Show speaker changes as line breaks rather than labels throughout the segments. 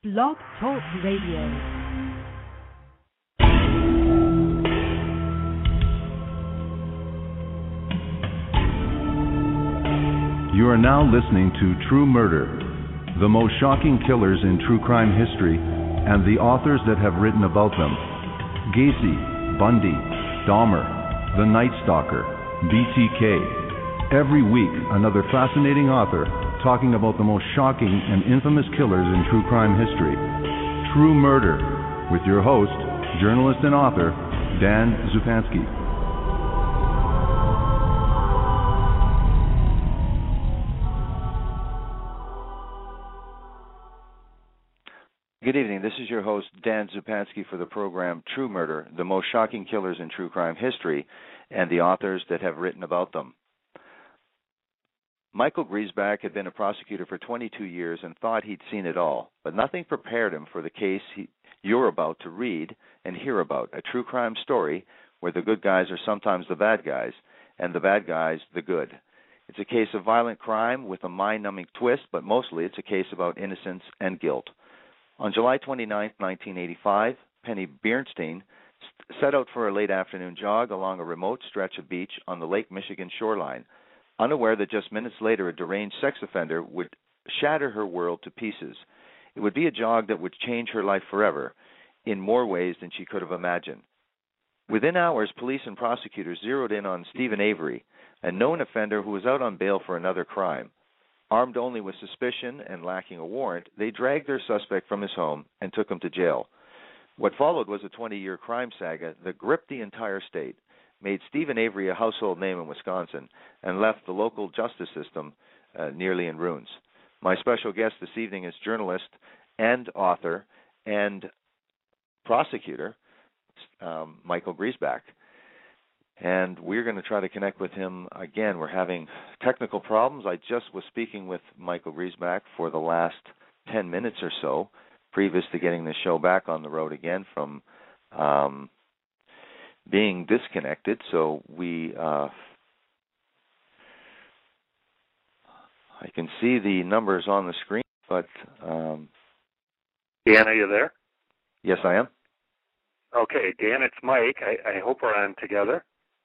Blog Talk Radio.
You are now listening to True Murder, the most shocking killers in true crime history, and the authors that have written about them. Gacy, Bundy, Dahmer, The Night Stalker, BTK. Every week, another fascinating author talking about the most shocking and infamous killers in true crime history. True Murder, with your host, journalist and author, Dan Zupansky.
Good evening. This is your host, Dan Zupansky, for the program True Murder, the most shocking killers in true crime history, and the authors that have written about them. Michael Griesbach had been a prosecutor for 22 years and thought he'd seen it all, but nothing prepared him for the case you're about to read and hear about, a true crime story where the good guys are sometimes the bad guys, and the bad guys the good. It's a case of violent crime with a mind-numbing twist, but mostly it's a case about innocence and guilt. On July 29, 1985, Penny Bernstein set out for a late afternoon jog along a remote stretch of beach on the Lake Michigan shoreline, unaware that just minutes later a deranged sex offender would shatter her world to pieces. It would be a jog that would change her life forever, in more ways than she could have imagined. Within hours, police and prosecutors zeroed in on Stephen Avery, a known offender who was out on bail for another crime. Armed only with suspicion and lacking a warrant, they dragged their suspect from his home and took him to jail. What followed was a 20-year crime saga that gripped the entire state, made Stephen Avery a household name in Wisconsin, and left the local justice system nearly in ruins. My special guest this evening is journalist and author and prosecutor Michael Griesbach. And we're going to try to connect with him again. We're having technical problems. I just was speaking with Michael Griesbach for the last 10 minutes or so, previous to getting the show back on the road again from being disconnected. So I can see the numbers on the screen, but...
Dan, are you there?
Yes, I am.
Okay, Dan, it's Mike. I hope we're on together.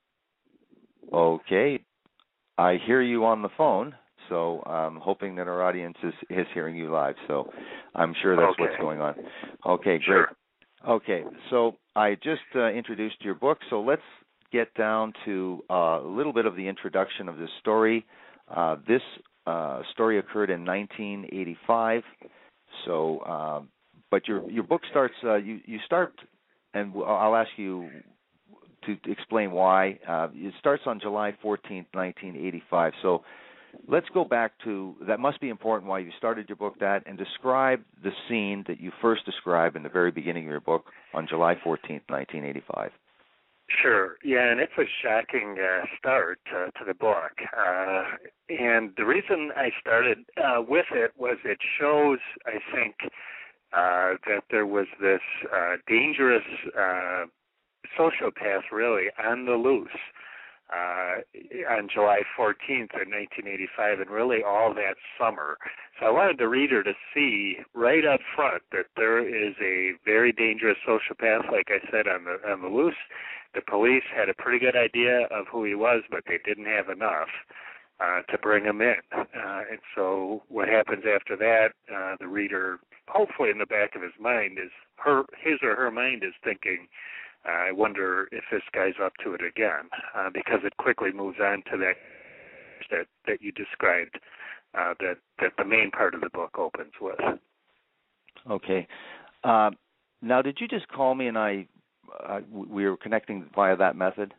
Okay. I hear you on the phone, so I'm hoping that our audience is hearing you live, so I'm sure that's what's going on. Okay, great.
Sure.
Okay, so I just introduced your book, so let's get down to a little bit of the introduction of this story. This story occurred in 1985, so but your book starts, you start, and I'll ask you to explain why. It starts on July 14th, 1985. So let's go back to, that must be important why you started your book, that, and describe the scene that you first describe in the very beginning of your book on July 14th, 1985.
Sure. Yeah, and it's a shocking start to the book. And the reason I started with it was it shows, I think, that there was this dangerous sociopath really on the loose on July 14th of 1985 and really all that summer. So I wanted the reader to see right up front that there is a very dangerous sociopath, like I said, on the loose. The police had a pretty good idea of who he was, but they didn't have enough to bring him in. And so what happens after that, the reader, hopefully in the back of his mind, his or her mind is thinking, I wonder if this guy's up to it again, because it quickly moves on to that you described, that the main part of the book opens with.
Okay. Now, did you just call me and we were connecting via that method?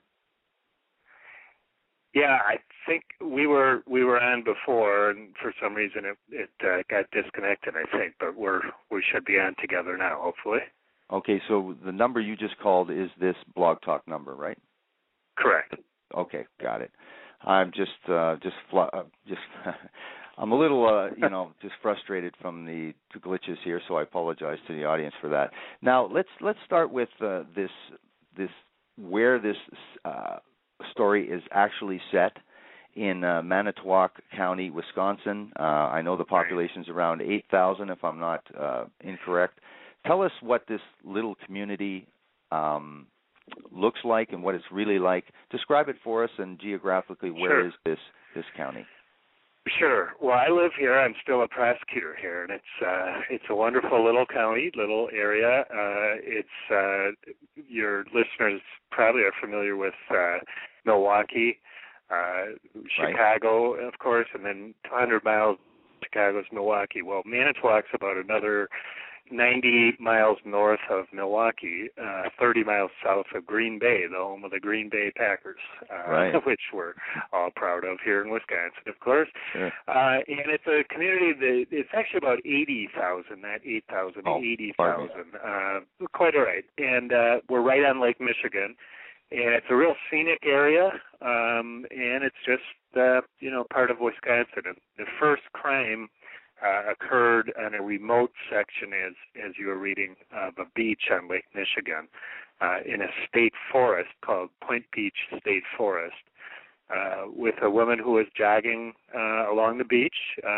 Yeah, I think we were on before, and for some reason it got disconnected, I think, but we should be on together now, hopefully.
Okay, so the number you just called is this Blog Talk number, right?
Correct.
Okay, got it. I'm I'm a little, just frustrated from the glitches here, so I apologize to the audience for that. Now, let's start with this where this story is actually set. in Manitowoc County, Wisconsin. I know the population's around 8,000, if I'm not incorrect. Tell us what this little community looks like and what it's really like. Describe it for us, and geographically, where is this county?
Sure. Well, I live here. I'm still a prosecutor here, and it's a wonderful little county, little area. Your listeners probably are familiar with Milwaukee, Chicago, of course, and then 200 miles Chicago's Milwaukee. Well, Manitowoc's about another 90 miles north of Milwaukee, 30 miles south of Green Bay, the home of the Green Bay Packers, which we're all proud of here in Wisconsin, of course.
Sure.
And it's a community that it's actually about 80,000, not 8,000, 80,000. Quite all right. And we're right on Lake Michigan, and it's a real scenic area, and it's just, part of Wisconsin. And the first crime occurred on a remote section, as you were reading, of a beach on Lake Michigan in a state forest called Point Beach State Forest, with a woman who was jogging along the beach.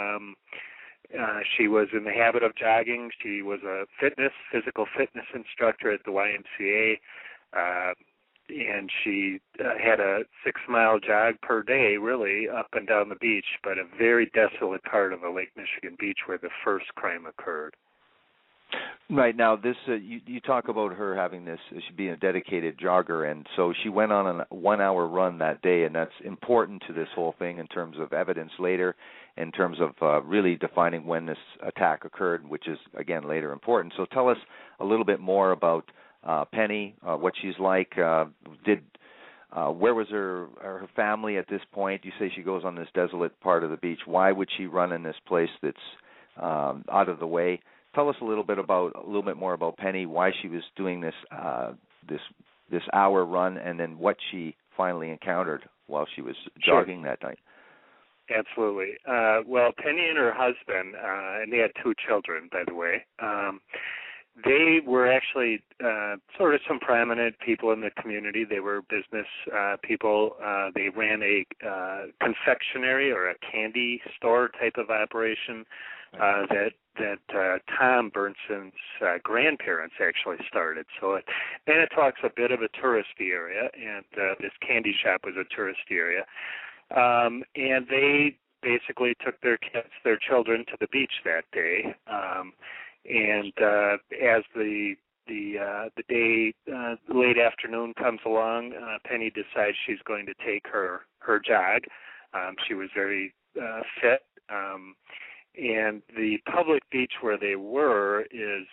She was in the habit of jogging. She was a physical fitness instructor at the YMCA, and she had a 6-mile jog per day, really, up and down the beach, but a very desolate part of a Lake Michigan beach where the first crime occurred.
Right. Now, this you talk about her having this, she being a dedicated jogger, and so she went on a 1-hour run that day, and that's important to this whole thing in terms of evidence later, in terms of really defining when this attack occurred, which is, again, later important. So tell us a little bit more about Penny, what she's like. Where was her family at this point? You say she goes on this desolate part of the beach. Why would she run in this place that's out of the way? Tell us a little bit more about Penny, why she was doing this hour run, and then what she finally encountered while she was jogging that night.
Absolutely. Well, Penny and her husband, and they had 2 children, by the way. They were actually sort of some prominent people in the community. They were business people. They ran a confectionery or a candy store type of operation that Tom Bernson's grandparents actually started. So Manitowoc's a bit of a touristy area, and this candy shop was a touristy area. And they basically took their children to the beach that day. And as the day, late afternoon comes along, Penny decides she's going to take her jog. She was very fit, and the public beach where they were is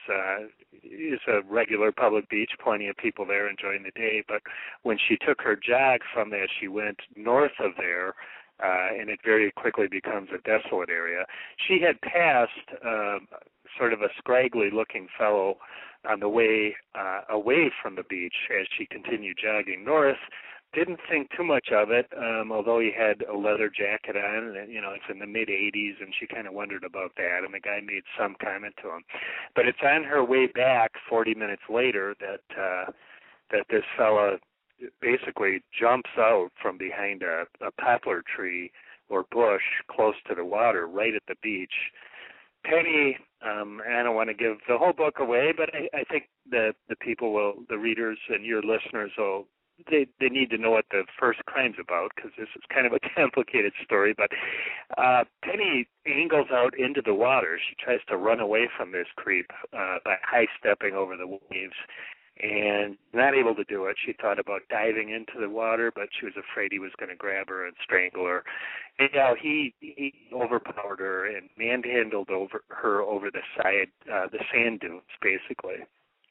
a regular public beach, plenty of people there enjoying the day. But when she took her jog from there, she went north of there, and it very quickly becomes a desolate area. She had passed sort of a scraggly-looking fellow on the way away from the beach as she continued jogging north. Didn't think too much of it, although he had a leather jacket on, and it's in the mid-'80s, and she kind of wondered about that, and the guy made some comment to him. But it's on her way back 40 minutes later that this fella basically jumps out from behind a poplar tree or bush close to the water right at the beach. Penny, I don't want to give the whole book away, but I think the people the readers and your listeners they need to know what the first crime's about, because this is kind of a complicated story. But Penny angles out into the water. She tries to run away from this creep by high-stepping over the waves, and not able to do it. She thought about diving into the water, but she was afraid he was going to grab her and strangle her. And he overpowered her and manhandled her over the side, the sand dunes, basically.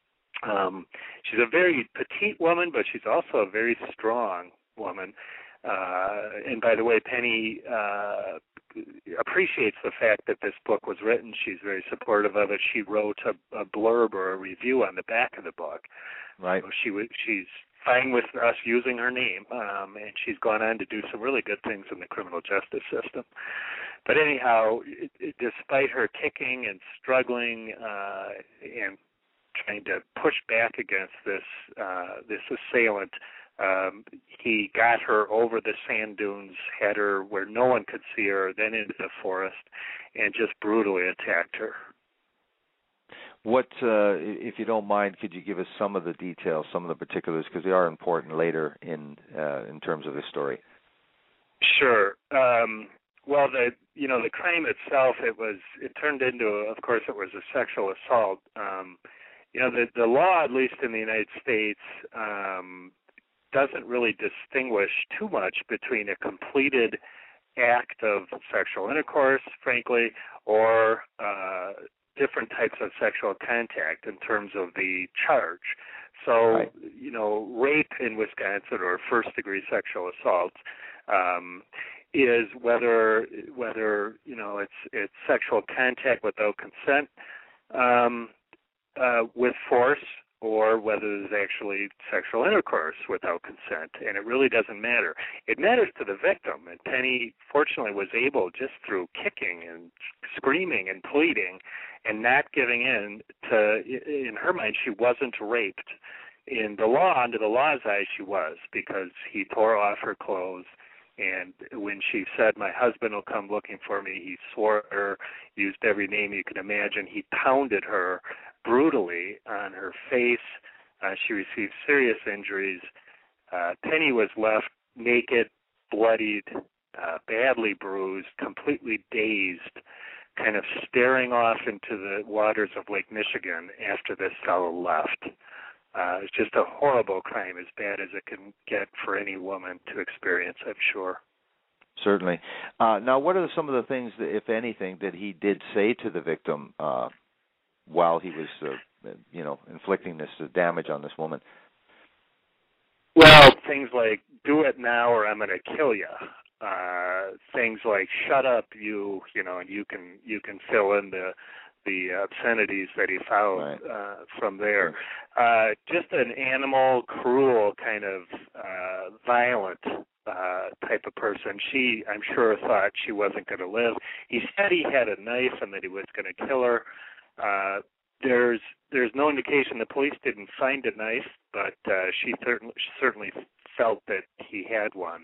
She's a very petite woman, but she's also a very strong woman. And by the way, Penny appreciates the fact that this book was written. She's very supportive of it. She wrote a blurb or a review on the back of the book.
Right.
So she's fine with us using her name, and she's gone on to do some really good things in the criminal justice system. But anyhow, despite her kicking and struggling and trying to push back against this assailant, He got her over the sand dunes, had her where no one could see her, then into the forest, and just brutally attacked her.
What, if you don't mind, could you give us some of the details, some of the particulars, because they are important later in terms of the story?
Sure. Well, the crime itself, it turned into, of course, it was a sexual assault. The law, at least in the United States, doesn't really distinguish too much between a completed act of sexual intercourse, frankly, or different types of sexual contact in terms of the charge. So,
right.
Rape in Wisconsin, or first-degree sexual assault, is whether it's sexual contact without consent with force, or whether there's actually sexual intercourse without consent, and it really doesn't matter. It matters to the victim, and Penny fortunately was able, just through kicking and screaming and pleading and not giving in in her mind, she wasn't raped. In the law, under the law's eye, she was, because he tore off her clothes, and when she said, "My husband will come looking for me," he swore at her, used every name you can imagine. He pounded her brutally on her face. She received serious injuries. Penny was left naked, bloodied, badly bruised, completely dazed, kind of staring off into the waters of Lake Michigan after this fellow left. It's just a horrible crime, as bad as it can get for any woman to experience, I'm sure.
Certainly. Now, what are some of the things, that, if anything, that he did say to the victim while he was, inflicting this damage on this woman?
Well, things like, "Do it now or I'm going to kill you." Things like, "Shut up, you," and you can fill in the obscenities that he found from there. Just an animal, cruel, kind of violent type of person. She, I'm sure, thought she wasn't going to live. He said he had a knife and that he was going to kill her. There's no indication. The police didn't find a knife, but she certainly felt that he had one.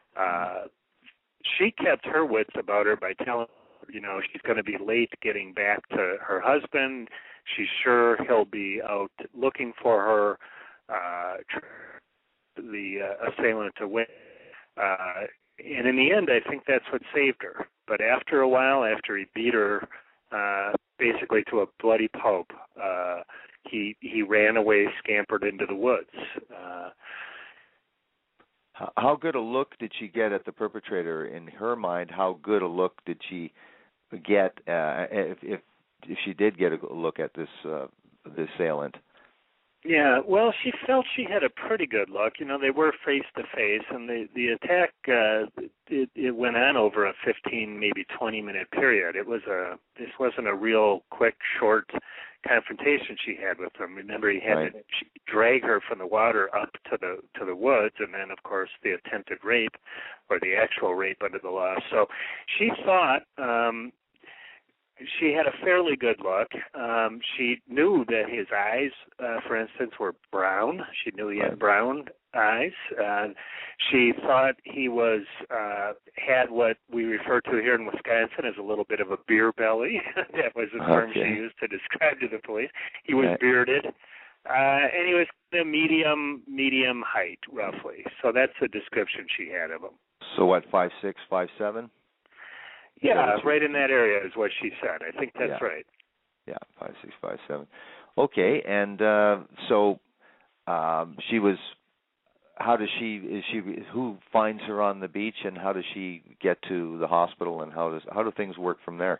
She kept her wits about her by telling she's going to be late getting back to her husband. She's sure he'll be out looking for her, the assailant to win. And in the end, I think that's what saved her. But after a while, after he beat her basically to a bloody pulp, he ran away, scampered into the woods.
How good a look did she get at the perpetrator? In her mind, how good a look did she get if she did get a look at this assailant?
Yeah, well, she felt she had a pretty good look. They were face to face, and the attack it went on over a 15, maybe 20-minute period. This wasn't a real quick, short confrontation she had with him. Remember, he had to drag her from the water up to the woods, and then, of course, the attempted rape, or the actual rape under the law. So she thought she had a fairly good look. She knew that his eyes, for instance, were brown. She knew he had brown eyes. She thought he had what we refer to here in Wisconsin as a little bit of a beer belly. That was the term she used to describe to the police. He was bearded, and he was the medium height, roughly. So that's the description she had of him.
So what, 5'6", 5'7"?
Yeah, right in that area is what she said. I think that's right.
Yeah, 5'6", 5'7". Okay, and so she was. How does who finds her on the beach, and how does she get to the hospital, and how do things work from there?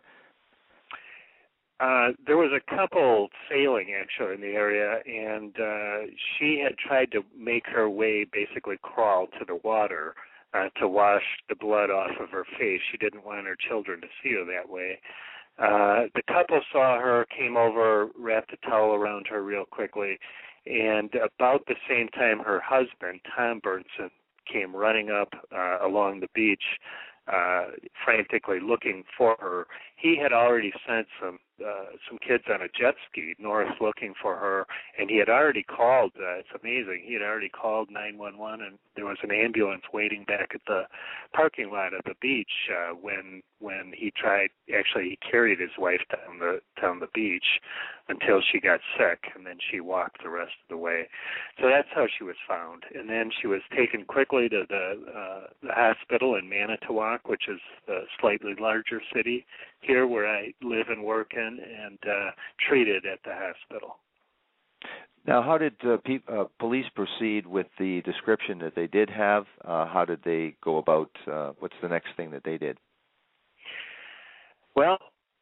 There was a couple sailing actually in the area, and she had tried to make her way, basically crawl to the water to wash the blood off of her face. She didn't want her children to see her that way. The couple saw her, came over, wrapped a towel around her real quickly, and about the same time her husband, Tom Bernson, came running up along the beach, frantically looking for her. he had already sent some kids on a jet ski north looking for her, and he had already called. It's amazing. He had already called 911, and there was an ambulance waiting back at the parking lot of the beach when he tried. Actually, he carried his wife down the beach until she got sick, and then she walked the rest of the way. So that's how she was found. And then she was taken quickly to the hospital in Manitowoc, which is a slightly larger city here where I live and work in, and treated at the hospital.
Now, how did police proceed with the description that they did have? How did they go about? What's the next thing that they did?
Well,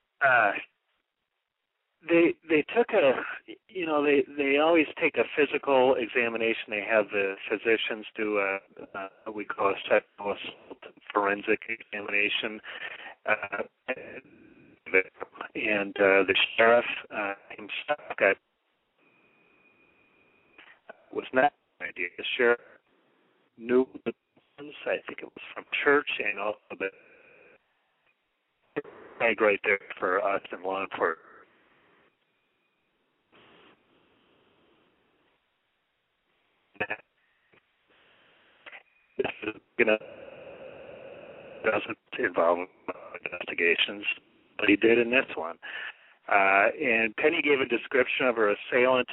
they took they always take a physical examination. They have the physicians do what we call a sexual assault forensic examination. And the sheriff himself was not an idea. The sheriff knew the ones, I think it was from church, and also the flag right there for us in law enforcement. This is doesn't involve investigations, but he did in this one. And Penny gave a description of her assailant,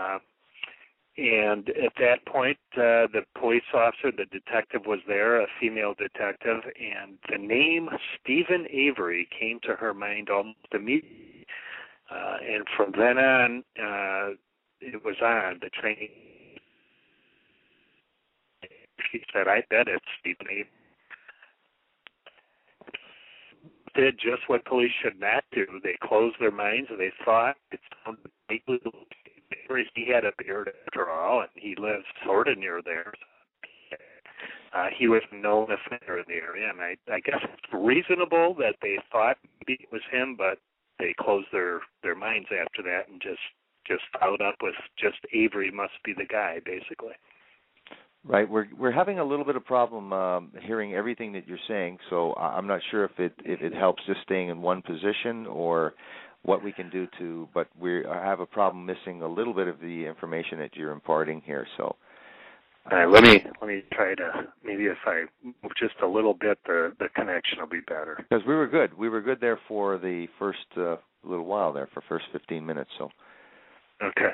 and at that point, the police officer, the detective was there, a female detective, and the name Stephen Avery came to her mind almost immediately. And from then on, it was on, the training. She said, I bet it's Stephen Avery. Did just what police should not do. They closed their minds and they thought it sounded vaguely like he had a beard after all, and he lived sort of near there. He was a known offender in the area, and I guess it's reasonable that they thought maybe it was him, but they closed their minds after that and just followed up with just Avery must be the guy, basically.
Right, we're having a little bit of problem hearing everything that you're saying, so I'm not sure if it helps just staying in one position or what we can do to. But we have a problem missing a little bit of the information that you're imparting here. So,
all right, let me try to maybe if I move just a little bit, the connection will be better.
Because we were good there for the first little while there for first 15 minutes. So,
okay.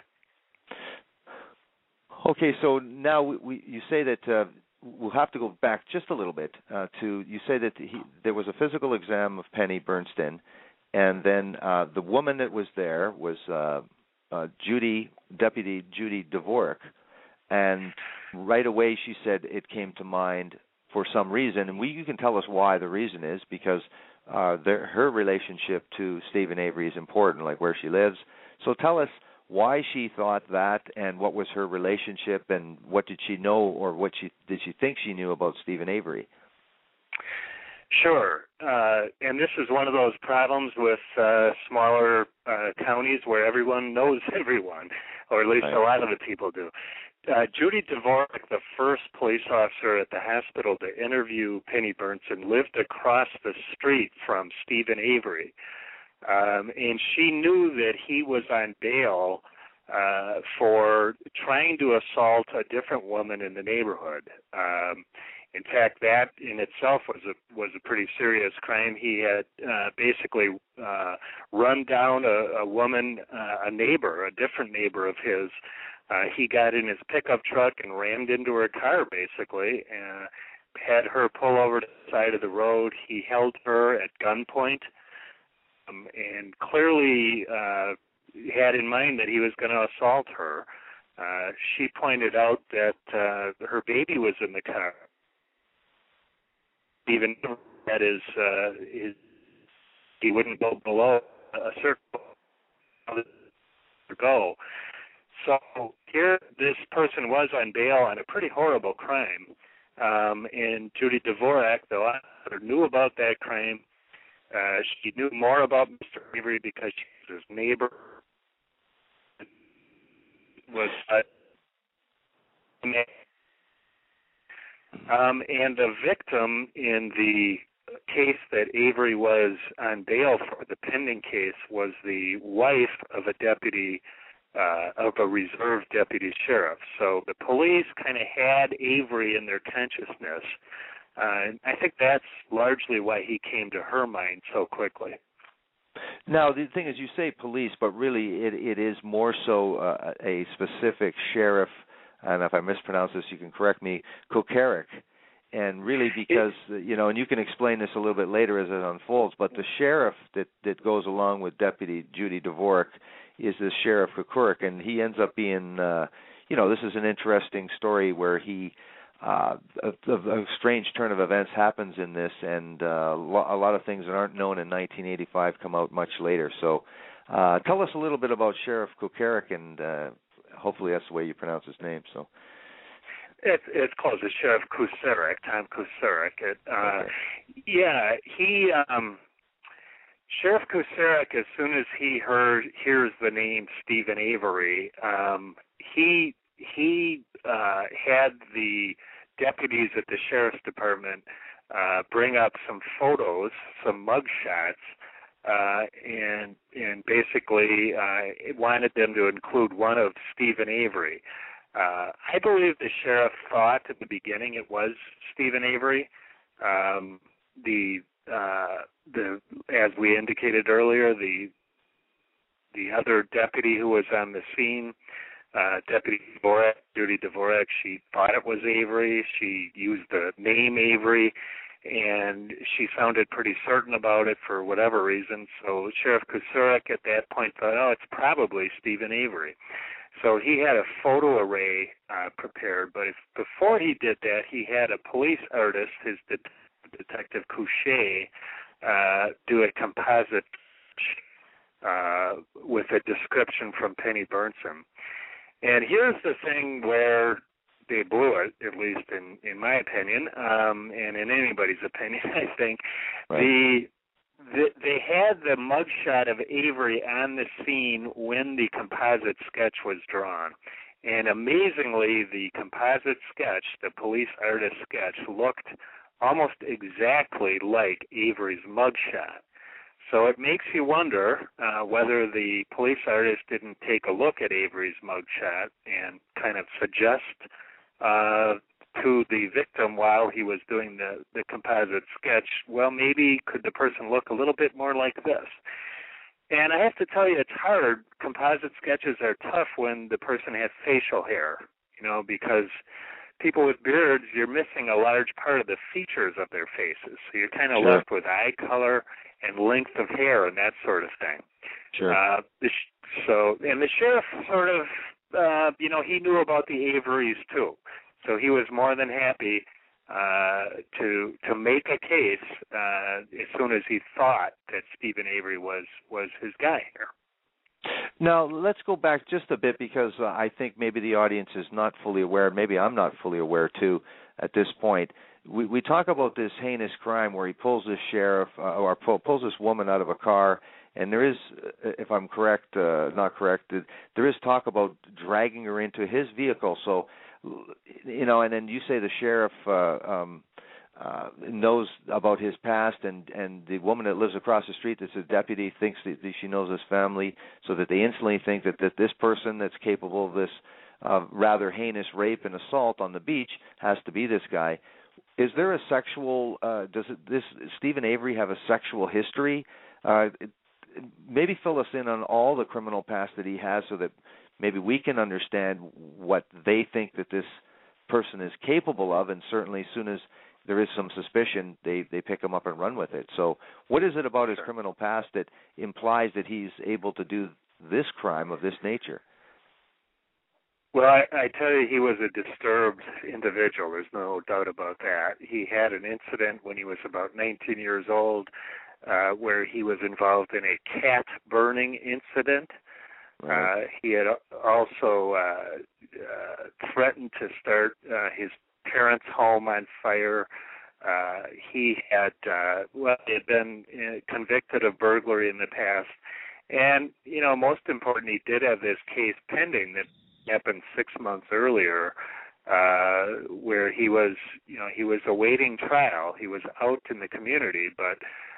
Okay, so now you say that we'll have to go back just a little bit to, you say that there was a physical exam of Penny Bernstein, and then the woman that was there was Deputy Judy Dvorak, and right away she said it came to mind for some reason, and you can tell us why the reason is, because her relationship to Stephen Avery is important, like where she lives. So tell us why she thought that, and what was her relationship, and what did she know, or did she think she knew about Stephen Avery?
Sure, and this is one of those problems with smaller counties where everyone knows everyone, or at least a lot of the people do. Judy Dvorak, the first police officer at the hospital to interview Penny Bernstein, lived across the street from Stephen Avery. And she knew that he was on bail for trying to assault a different woman in the neighborhood. In fact, that in itself was a pretty serious crime. He had basically run down a woman, a different neighbor of his. He got in his pickup truck and rammed into her car, basically, and had her pull over to the side of the road. He held her at gunpoint. And clearly had in mind that he was going to assault her. She pointed out that her baby was in the car. Even that is, he wouldn't go below a circle to go. So here, this person was on bail on a pretty horrible crime. And Judy Dvorak, the officer, knew about that crime. She knew more about Mr. Avery because she was his neighbor. And the victim in the case that Avery was on bail for, the pending case, was the wife of a deputy, of a reserve deputy sheriff. So the police kind of had Avery in their consciousness. And I think that's largely why he came to her mind so quickly.
Now, the thing is, you say police, but really it is more so a specific sheriff, and if I mispronounce this, you can correct me, Kuceric. And really because, and you can explain this a little bit later as it unfolds, but the sheriff that goes along with Deputy Judy Dvorak is this Sheriff Kuceric, and he ends up being, this is an interesting story where he, a strange turn of events happens in this, and a lot of things that aren't known in 1985 come out much later. So tell us a little bit about Sheriff Kuceric, and hopefully that's the way you pronounce his name. So
it's called the Sheriff Kuceric, Tom Kuceric.
Okay.
Yeah, he Sheriff Kuceric, as soon as he hears the name Stephen Avery, he had the deputies at the sheriff's department bring up some photos, some mug shots, and basically wanted them to include one of Stephen Avery. I believe the sheriff thought at the beginning it was Stephen Avery. As we indicated earlier, the other deputy who was on the scene, Deputy Dvorak, Judy Dvorak, she thought it was Avery. She used the name Avery, and she sounded pretty certain about it for whatever reason. So Sheriff Kuceric at that point thought, it's probably Stephen Avery. So he had a photo array prepared, but before he did that, he had a police artist, his Detective Couchet, do a composite with a description from Penny Burnson. And here's the thing where they blew it, at least in my opinion, and in anybody's opinion, I think. Right. They had the mugshot of Avery on the scene when the composite sketch was drawn. And amazingly, the composite sketch, the police artist sketch, looked almost exactly like Avery's mugshot. So it makes you wonder whether the police artist didn't take a look at Avery's mugshot and kind of suggest to the victim while he was doing the composite sketch, well, maybe could the person look a little bit more like this? And I have to tell you, it's hard. Composite sketches are tough when the person has facial hair, because people with beards, you're missing a large part of the features of their faces. So you're kind of left with eye color and length of hair and that sort of thing.
Sure.
And the sheriff sort of, he knew about the Averys too. So he was more than happy to make a case as soon as he thought that Stephen Avery was his guy here.
Now, let's go back just a bit because I think maybe the audience is not fully aware, maybe I'm not fully aware too at this point. We talk about this heinous crime where he pulls this sheriff or pulls this woman out of a car, and there is, if I'm correct, not correct, there is talk about dragging her into his vehicle. So, and then you say the sheriff knows about his past, and the woman that lives across the street that's a deputy thinks that she knows his family, so that they instantly think that this person that's capable of this rather heinous rape and assault on the beach has to be this guy. Is there a sexual, does Stephen Avery have a sexual history? Maybe fill us in on all the criminal past that he has so that maybe we can understand what they think that this person is capable of, and certainly as soon as there is some suspicion, they pick him up and run with it. So what is it about his criminal past that implies that he's able to do this crime of this nature?
Well, I tell you, he was a disturbed individual. There's no doubt about that. He had an incident when he was about 19 years old where he was involved in a cat burning incident. Right. He had also threatened to start his parents' home on fire. He had been convicted of burglary in the past. And, most important, he did have this case pending that happened 6 months earlier where he was awaiting trial. He was out in the community, but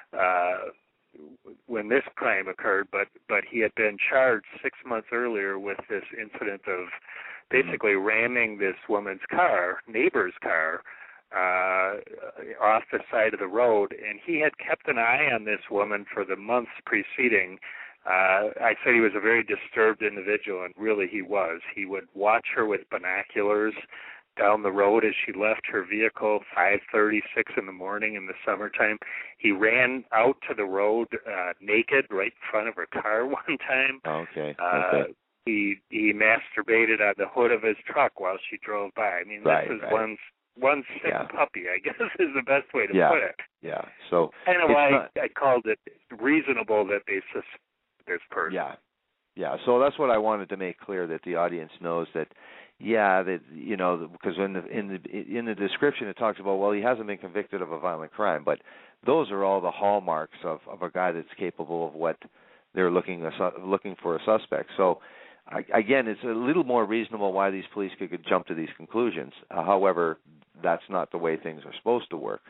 when this crime occurred, but he had been charged 6 months earlier with this incident of basically ramming this woman's car, neighbor's car, off the side of the road, and he had kept an eye on this woman for the months preceding. I said he was a very disturbed individual, and really he was. He would watch her with binoculars down the road as she left her vehicle, 5:36 in the morning in the summertime. He ran out to the road naked right in front of her car one time.
Okay.
He masturbated on the hood of his truck while she drove by. I mean, this is one sick puppy, I guess, is the best way to put it.
Yeah. So
kind of why I called it reasonable that they suspect this person.
Yeah. Yeah. So that's what I wanted to make clear, that the audience knows that. Yeah, that, you know, because in the description it talks about, well, he hasn't been convicted of a violent crime, but those are all the hallmarks of a guy that's capable of what they're looking for a suspect. So again, it's a little more reasonable why these police could jump to these conclusions. However, that's not the way things are supposed to work.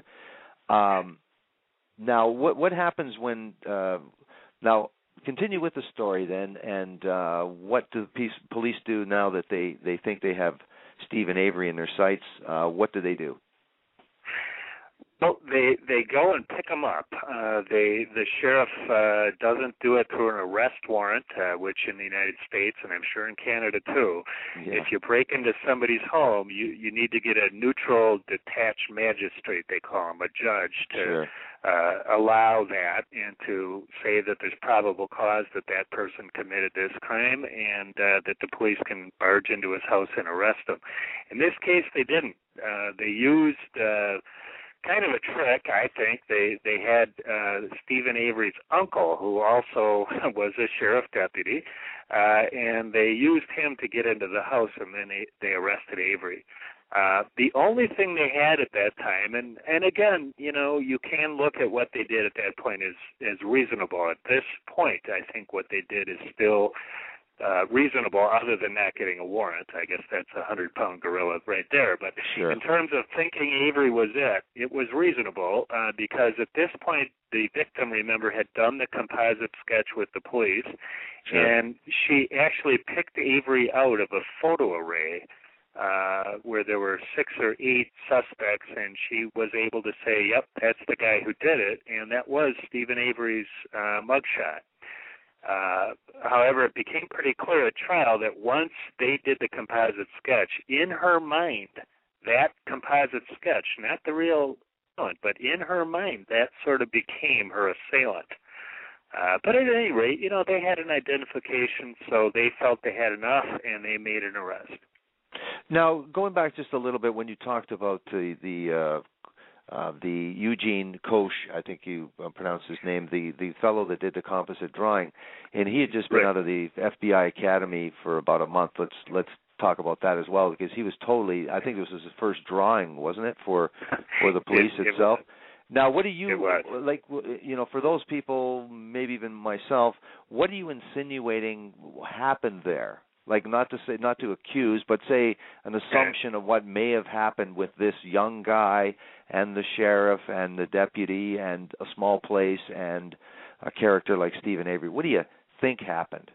Now, what happens when now? Continue with the story then, and what do the police do now that they think they have Steven Avery in their sights? What do they do?
Well, they go and pick him up. The sheriff doesn't do it through an arrest warrant, which in the United States, and I'm sure in Canada too, if you break into somebody's home, you need to get a neutral, detached magistrate, they call him, a judge, to allow that and to say that there's probable cause that that person committed this crime, and that the police can barge into his house and arrest him. In this case, they didn't. They used kind of a trick, I think. They had Steven Avery's uncle, who also was a sheriff deputy, and they used him to get into the house, and then they arrested Avery. The only thing they had at that time, and again, you know, you can look at what they did at that point as reasonable. At this point, I think what they did is still reasonable, other than not getting a warrant. I guess that's a 100-pound gorilla right there. But in terms of thinking Avery was it was reasonable because at this point the victim, remember, had done the composite sketch with the police, and she actually picked Avery out of a photo array where there were 6 or 8 suspects, and she was able to say, yep, that's the guy who did it, and that was Steven Avery's mugshot. However, it became pretty clear at trial that once they did the composite sketch, in her mind, that composite sketch, not the real assailant, but in her mind, that sort of became her assailant. But at any rate, you know, they had an identification, so they felt they had enough, and they made an arrest.
Now, going back just a little bit, when you talked about the Eugene Koch, I think you pronounced his name, the fellow that did the composite drawing, and he had just been out of the FBI Academy for about a month. Let's talk about that as well, because he was totally, I think this was his first drawing, wasn't it, for the police itself? Now, what do you, like, you know, for those people, maybe even myself, what are you insinuating happened there? Like, not to accuse, but say an assumption of what may have happened with this young guy and the sheriff and the deputy and a small place and a character like Steven Avery. What do you think happened?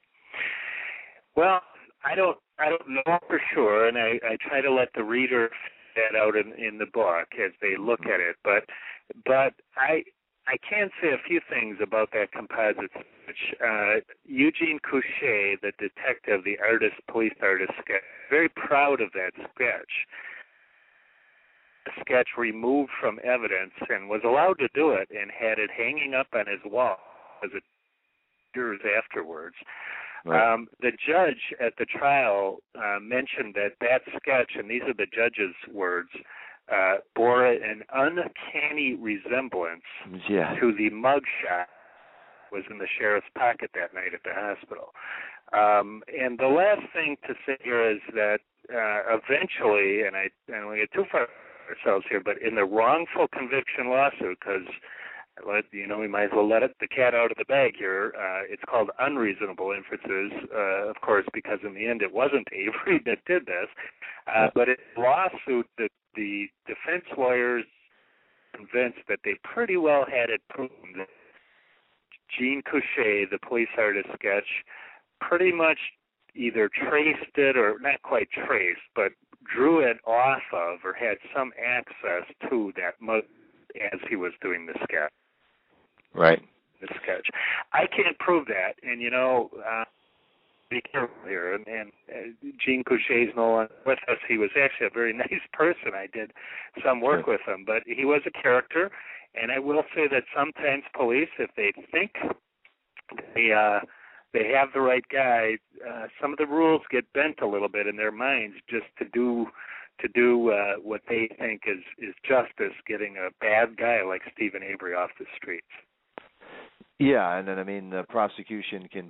Well, I don't know for sure, and I try to let the reader that out in the book as they look at it. But I can say a few things about that composite sketch. Eugene Couchet, the detective, the artist, police artist, sketch, very proud of that sketch. The sketch removed from evidence and was allowed to do it and had it hanging up on his wall as it years afterwards. Right. The judge at the trial mentioned that sketch, and these are the judge's words, bore an uncanny resemblance to the mugshot was in the sheriff's pocket that night at the hospital. And the last thing to say here is that eventually, and I don't want to get too far ourselves here, but in the wrongful conviction lawsuit, because we might as well let the cat out of the bag here. It's called unreasonable inferences, of course, because in the end it wasn't Avery that did this. But in the lawsuit, the defense lawyers convinced that they pretty well had it proven that Jean Couché, the police artist sketch, pretty much either traced it or not quite traced, but drew it off of or had some access to that mother as he was doing the sketch.
Right.
The sketch. I can't prove that, and be careful here. And Jean Couché is no longer with us. He was actually a very nice person. I did some work with him, but he was a character. And I will say that sometimes police, if they think they have the right guy, some of the rules get bent a little bit in their minds just to do what they think is justice, getting a bad guy like Steven Avery off the streets.
Yeah, and then I mean the prosecution can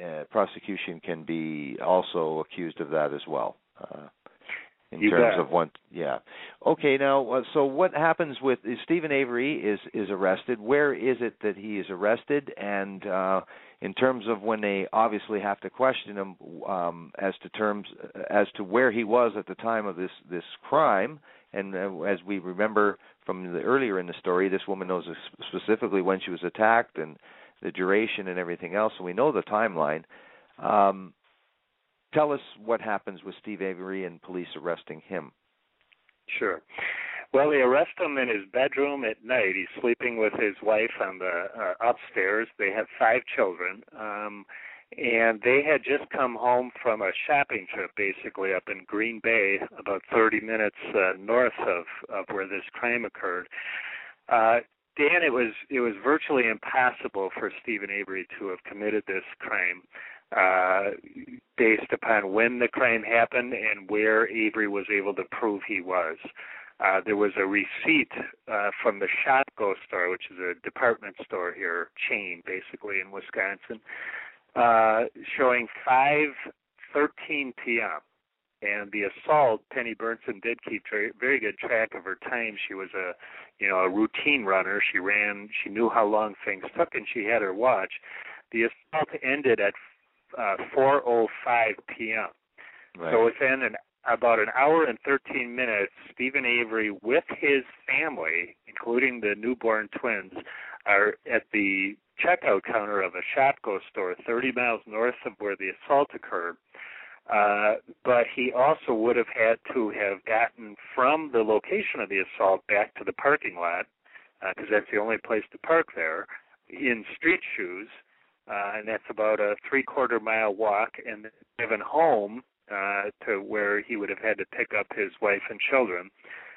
be also accused of that as well. In
you
terms
bet.
of one, yeah. Okay, now, so what happens with Steven Avery is arrested? Where is it that he is arrested? And in terms of when they obviously have to question him as to where he was at the time of this crime, and as we remember from earlier in the story, this woman knows specifically when she was attacked and the duration and everything else, so we know the timeline. Tell us what happens with Steve Avery and police arresting him.
Sure. Well, they arrest him in his bedroom at night. He's sleeping with his wife on the upstairs. They have 5 children, and they had just come home from a shopping trip, basically up in Green Bay, about 30 minutes north of where this crime occurred. Dan, it was virtually impossible for Steven Avery to have committed this crime based upon when the crime happened and where Avery was able to prove he was. There was a receipt from the Shopko store, which is a department store here, chain basically in Wisconsin, showing 5:13 p.m. And the assault, Penny Bernson did keep very good track of her time. She was a routine runner. She ran. She knew how long things took, and she had her watch. The assault ended at 4:05 p.m. Right. So within about an hour and 13 minutes, Steven Avery, with his family, including the newborn twins, are at the checkout counter of a Shopko store 30 miles north of where the assault occurred. But he also would have had to have gotten from the location of the assault back to the parking lot, because that's the only place to park there, in street shoes, and that's about a 3/4 mile walk, and then driven home to where he would have had to pick up his wife and children,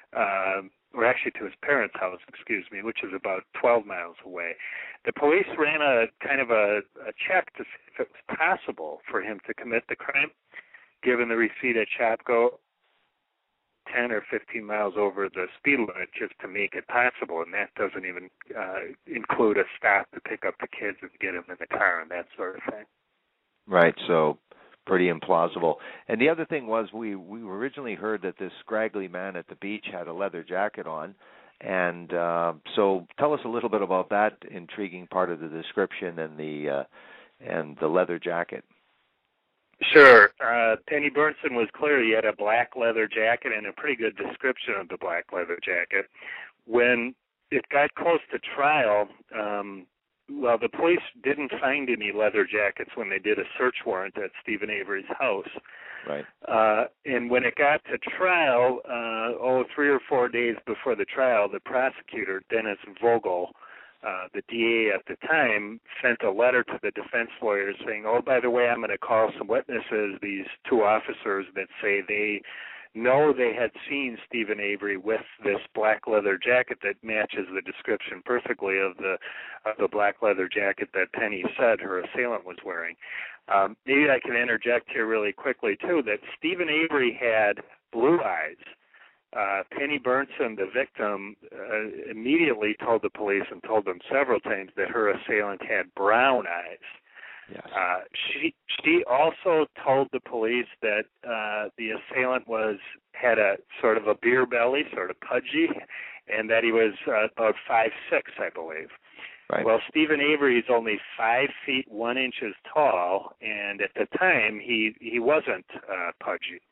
or actually to his parents' house, which is about 12 miles away. The police ran a kind of a check to see if it was possible for him to commit the crime, given the receipt at Shopko 10 or 15 miles over the speed limit, just to make it possible, and that doesn't even include a stop to pick up the kids and get them in the car and that sort of thing.
Right, so pretty implausible. And the other thing was we originally heard that this scraggly man at the beach had a leather jacket on, and so tell us a little bit about that intriguing part of the description and the leather jacket.
Sure. Penny Bernson was clear he had a black leather jacket and a pretty good description of the black leather jacket. When it got close to trial, the police didn't find any leather jackets when they did a search warrant at Steven Avery's house.
Right.
And when it got to trial, 3 or 4 days before the trial, the prosecutor, Dennis Vogel, the DA at the time, sent a letter to the defense lawyers saying, by the way, I'm going to call some witnesses, these 2 officers that say they know they had seen Steven Avery with this black leather jacket that matches the description perfectly of the black leather jacket that Penny said her assailant was wearing. Maybe I can interject here really quickly, too, that Steven Avery had blue eyes. Penny Bernson, the victim, immediately told the police and told them several times that her assailant had brown eyes.
Yes.
She also told the police that the assailant had a sort of a beer belly, sort of pudgy, and that he was about 5'6", I believe.
Right.
Well, Steven Avery is only 5 feet 1 inch tall, and at the time he wasn't pudgy.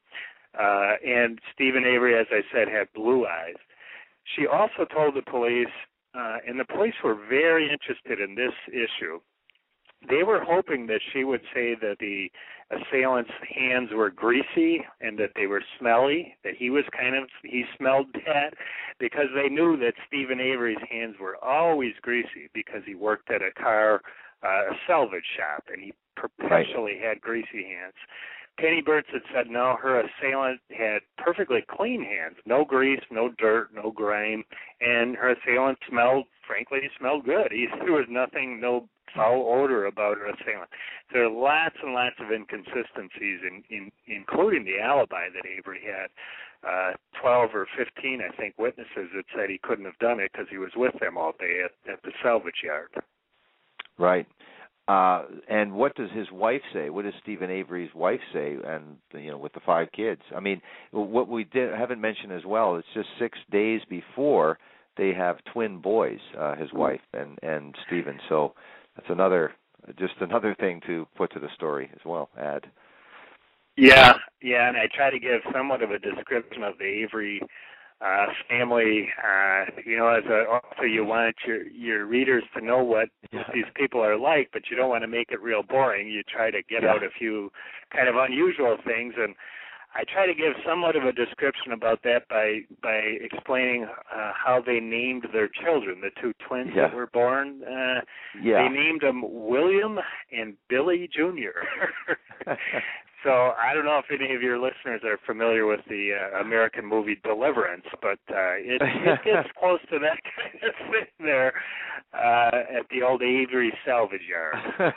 And Stephen Avery, as I said, had blue eyes. She also told the police, and the police were very interested in this issue. They were hoping that she would say that the assailant's hands were greasy and that they were smelly, that he smelled that, because they knew that Stephen Avery's hands were always greasy because he worked at a salvage shop, and he perpetually had greasy hands. Penny Burnson said no, her assailant had perfectly clean hands, no grease, no dirt, no grime, and her assailant smelled good. There was no foul odor about her assailant. There are lots and lots of inconsistencies, including the alibi that Avery had. 12 or 15, I think, witnesses that said he couldn't have done it because he was with them all day at the salvage yard.
Right. And what does his wife say? What does Stephen Avery's wife say? And with the 5 kids. I mean, what we haven't mentioned as well. It's just 6 days before they have twin boys, his wife and Stephen. So that's another thing to put to the story as well. Add.
Yeah, and I try to give somewhat of a description of the Avery family. As an author, you want your readers to know what these people are like, but you don't want to make it real boring. You try to get out a few kind of unusual things, and I try to give somewhat of a description about that by explaining how they named their children, the 2 twins that were born. They named them William and Billy Jr. So I don't know if any of your listeners are familiar with the American movie Deliverance, but it gets close to that kind of thing there at the old Avery salvage yard.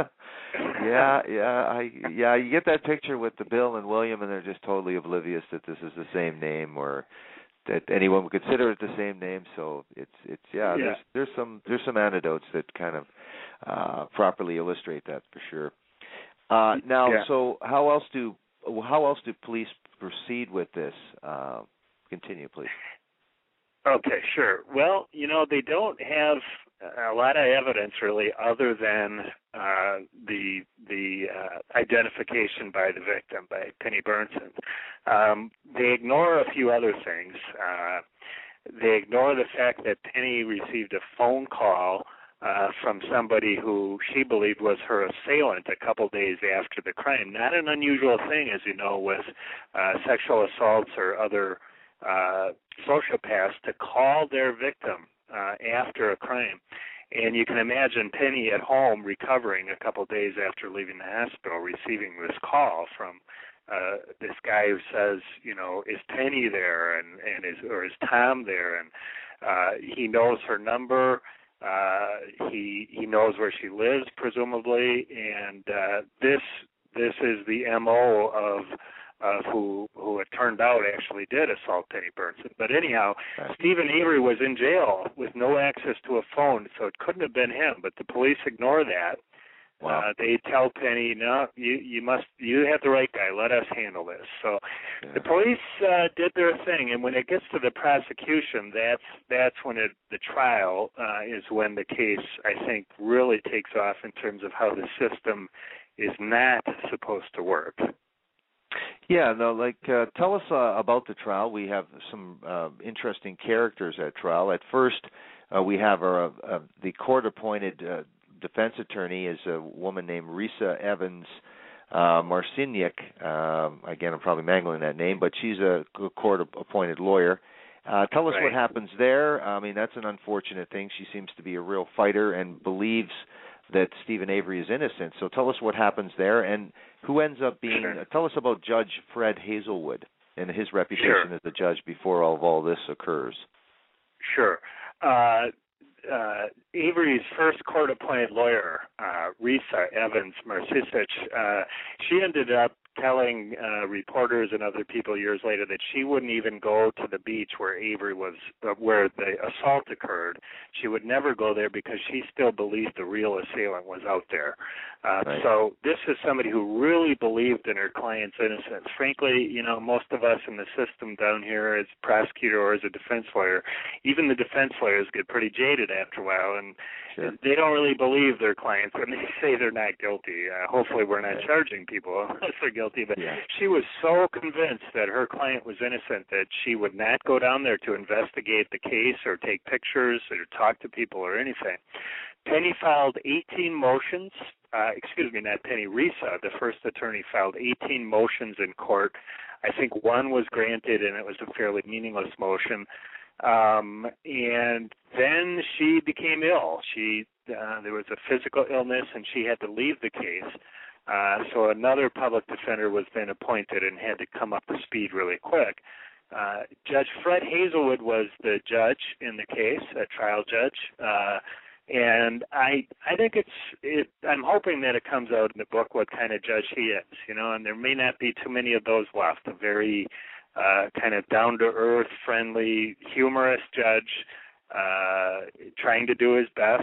You get that picture with the Bill and William, and they're just totally oblivious that this is the same name or that anyone would consider it the same name. So there's some anecdotes that kind of properly illustrate that for sure. So how else do police proceed with this? Continue, please. Okay, sure. Well, they don't have a lot of evidence really, other than the identification by the victim, by Penny Burnson. They ignore a few other things. They ignore the fact that Penny received a phone call from somebody who she believed was her assailant a couple days after the crime. Not an unusual thing, as you know, with sexual assaults or other sociopaths to call their victim after a crime. And you can imagine Penny at home recovering a couple days after leaving the hospital, receiving this call from this guy who says, is Penny there and is Tom there? And he knows her number. He knows where she lives, presumably, and this is the MO of who it turned out actually did assault Penny Burnson. But anyhow, Stephen Avery was in jail with no access to a phone, so it couldn't have been him. But the police ignore that.
Wow.
They tell Penny, no, you have the right guy. Let us handle this. So the police did their thing, and when it gets to the prosecution, that's when the trial is when the case, I think, really takes off in terms of how the system is not supposed to work.
Yeah, no, tell us about the trial. We have some interesting characters at trial. At first, we have the court-appointed defense attorney is a woman named Risa Evans Marciniak. Again, I'm probably mangling that name, but she's a court-appointed lawyer. Tell us what happens there. I mean, that's an unfortunate thing. She seems to be a real fighter and believes that Stephen Avery is innocent. So tell us what happens there, and who ends up being. Tell us about Judge Fred Hazelwood and his reputation as a judge before all this occurs.
Sure. Avery's first court-appointed lawyer, Risa Evans Marciniak, she ended up telling reporters and other people years later that she wouldn't even go to the beach where Avery was, where the assault occurred. She would never go there because she still believed the real assailant was out there. So this is somebody who really believed in her client's innocence. Frankly, most of us in the system down here as a prosecutor or as a defense lawyer, even the defense lawyers get pretty jaded after a while, and they don't really believe their clients when they say they're not guilty. Hopefully we're not charging people unless they're guilty. guilty. But she was so convinced that her client was innocent that she would not go down there to investigate the case or take pictures or talk to people or anything. Penny filed 18 motions. Not Penny, Risa, the first attorney, filed 18 motions in court. I think one was granted, and it was a fairly meaningless motion. And then she became ill. There was a physical illness, and she had to leave the case. So another public defender was then appointed and had to come up to speed really quick. Judge Fred Hazelwood was the judge in the case, a trial judge. And I think I'm hoping that it comes out in the book what kind of judge he is, and there may not be too many of those left. A very kind of down-to-earth, friendly, humorous judge, trying to do his best.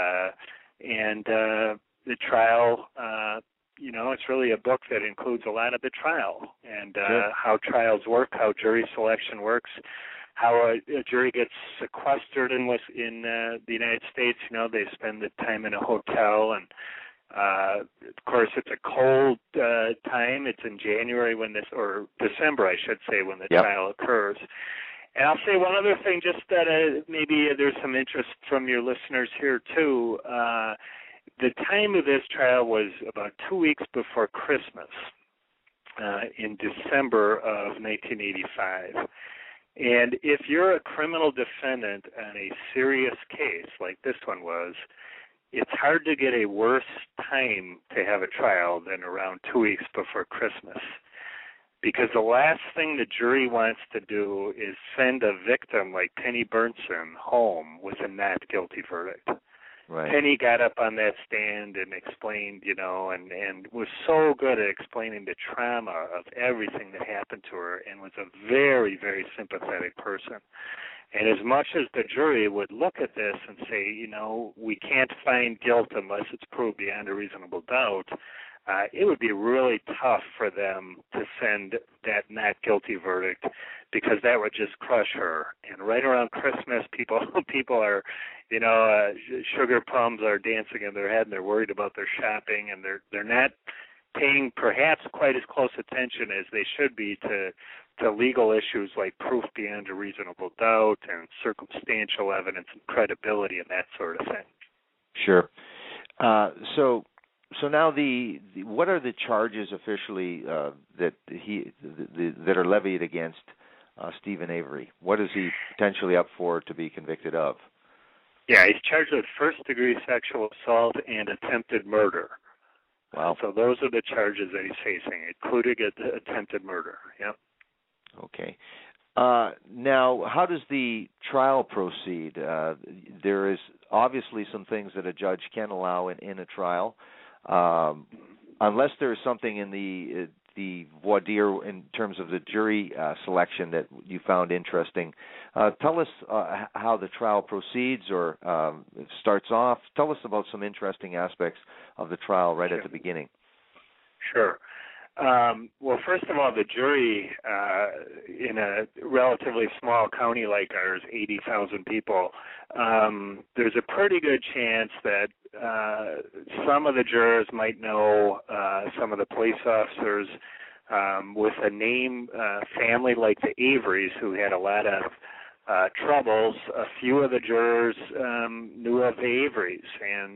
And the trial, it's really a book that includes a lot of the trial and how trials work, how jury selection works, how a jury gets sequestered in the United States. They spend the time in a hotel, and of course it's a cold time. It's in January or December, I should say, when the trial occurs. And I'll say one other thing, just that maybe there's some interest from your listeners here too. The time of this trial was about 2 weeks before Christmas, in December of 1985. And if you're a criminal defendant on a serious case like this one was, it's hard to get a worse time to have a trial than around 2 weeks before Christmas. Because the last thing the jury wants to do is send a victim like Penny Bernson home with a not guilty verdict.
Right.
Penny got up on that stand and explained, and was so good at explaining the trauma of everything that happened to her, and was a very, very sympathetic person. And as much as the jury would look at this and say, we can't find guilt unless it's proved beyond a reasonable doubt, it would be really tough for them to send that not guilty verdict, because that would just crush her. And right around Christmas, people are, sugar plums are dancing in their head, and they're worried about their shopping, and they're not paying perhaps quite as close attention as they should be to legal issues like proof beyond a reasonable doubt and circumstantial evidence and credibility and that sort of thing.
Sure. So now what are the charges officially that are levied against Steven Avery? What is he potentially up for to be convicted of?
Yeah, he's charged with first-degree sexual assault and attempted murder.
Wow.
So those are the charges that he's facing, including attempted murder. Yep.
Okay. Now, how does the trial proceed? There is obviously some things that a judge can allow in a trial, unless there is something in the voir dire in terms of the jury selection that you found interesting. Tell us how the trial proceeds or starts off. Tell us about some interesting aspects of the trial right at the beginning.
Sure. Well, first of all, the jury in a relatively small county like ours, 80,000 people, there's a pretty good chance that some of the jurors might know some of the police officers with a name family like the Averys, who had a lot of troubles. A few of the jurors knew of the Averys, and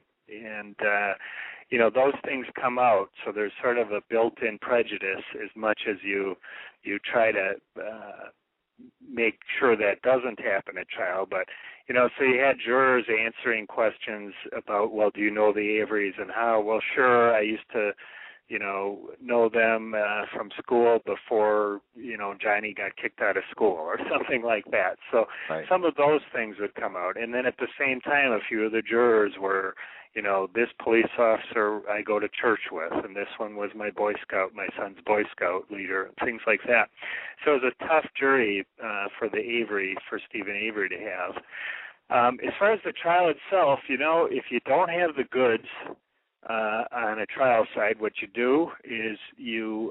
those things come out. So there's sort of a built-in prejudice as much as you try to make sure that doesn't happen at trial. But, so you had jurors answering questions about, well, do you know the Averys and how? Well, sure, I used to, know them from school before, Johnny got kicked out of school or something like that. So
right.
Some of those things would come out. And then at the same time, a few of the jurors were, this police officer I go to church with, and this one was my son's Boy Scout leader, and things like that. So it was a tough jury for Steven Avery to have. As far as the trial itself, if you don't have the goods on a trial side, what you do is you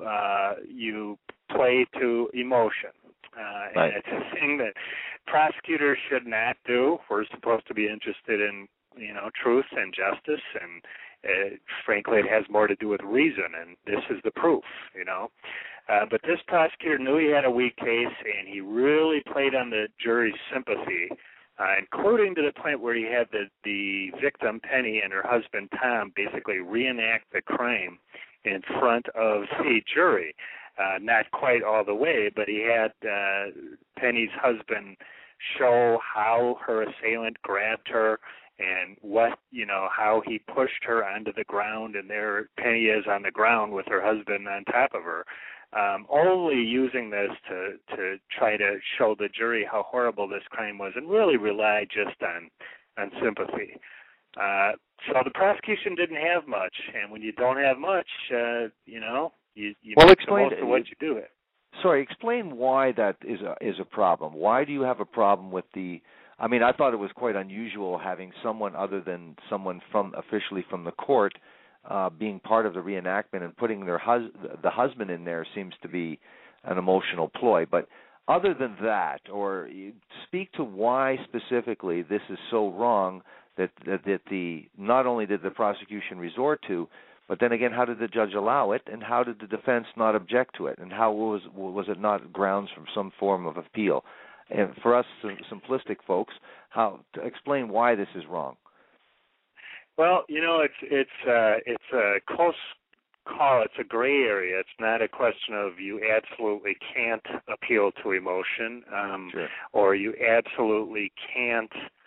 play to emotion.
Right.
And it's a thing that prosecutors should not do. We're supposed to be interested in truth and justice Frankly, it has more to do with reason, and this is the proof, But this prosecutor knew he had a weak case, and he really played on the jury's sympathy, including to the point where he had the victim, Penny, and her husband, Tom, basically reenact the crime in front of the jury. Not quite all the way, but he had Penny's husband show how her assailant grabbed her and how he pushed her onto the ground, and there Penny is on the ground with her husband on top of her. Only using this to try to show the jury how horrible this crime was, and really rely just on sympathy. So the prosecution didn't have much, and when you don't have much, you make the most of what you do.
Sorry, explain why that is a problem. Why do you have a problem with I thought it was quite unusual having someone other than someone officially from the court being part of the reenactment, and putting the husband in there seems to be an emotional ploy. But other than that, or speak to why specifically this is so wrong that not only did the prosecution resort to, but then again, how did the judge allow it, and how did the defense not object to it, and how was it not grounds for some form of appeal? And for us simplistic folks, how to explain why this is wrong?
Well, it's a close call. It's a gray area. It's not a question of you absolutely can't appeal to emotion,
sure,
or you absolutely can't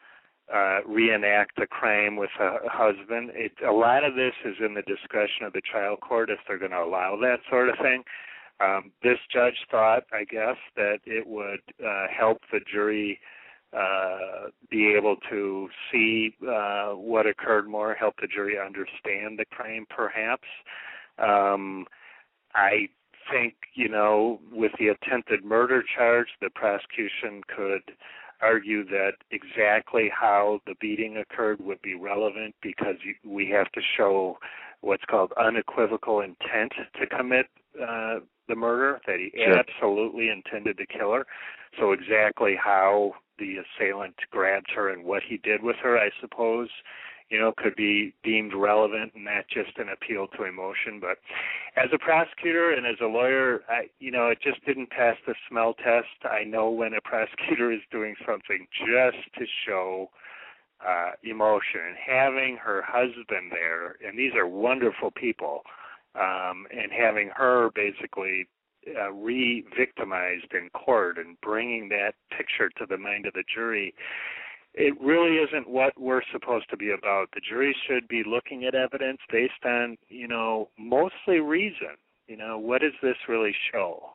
reenact a crime with a husband. A lot of this is in the discretion of the trial court if they're going to allow that sort of thing. This judge thought, I guess, that it would help the jury be able to see what occurred more, help the jury understand the crime, perhaps. I think, with the attempted murder charge, the prosecution could argue that exactly how the beating occurred would be relevant, because we have to show what's called unequivocal intent to commit the murder, that he
sure,
absolutely intended to kill her. So exactly how the assailant grabbed her and what he did with her, I suppose, could be deemed relevant, and not just an appeal to emotion. But as a prosecutor and as a lawyer, it just didn't pass the smell test. I know when a prosecutor is doing something just to show emotion, and having her husband there, and these are wonderful people, and having her basically re-victimized in court and bringing that picture to the mind of the jury, it really isn't what we're supposed to be about. The jury should be looking at evidence based on, mostly reason. What does this really show?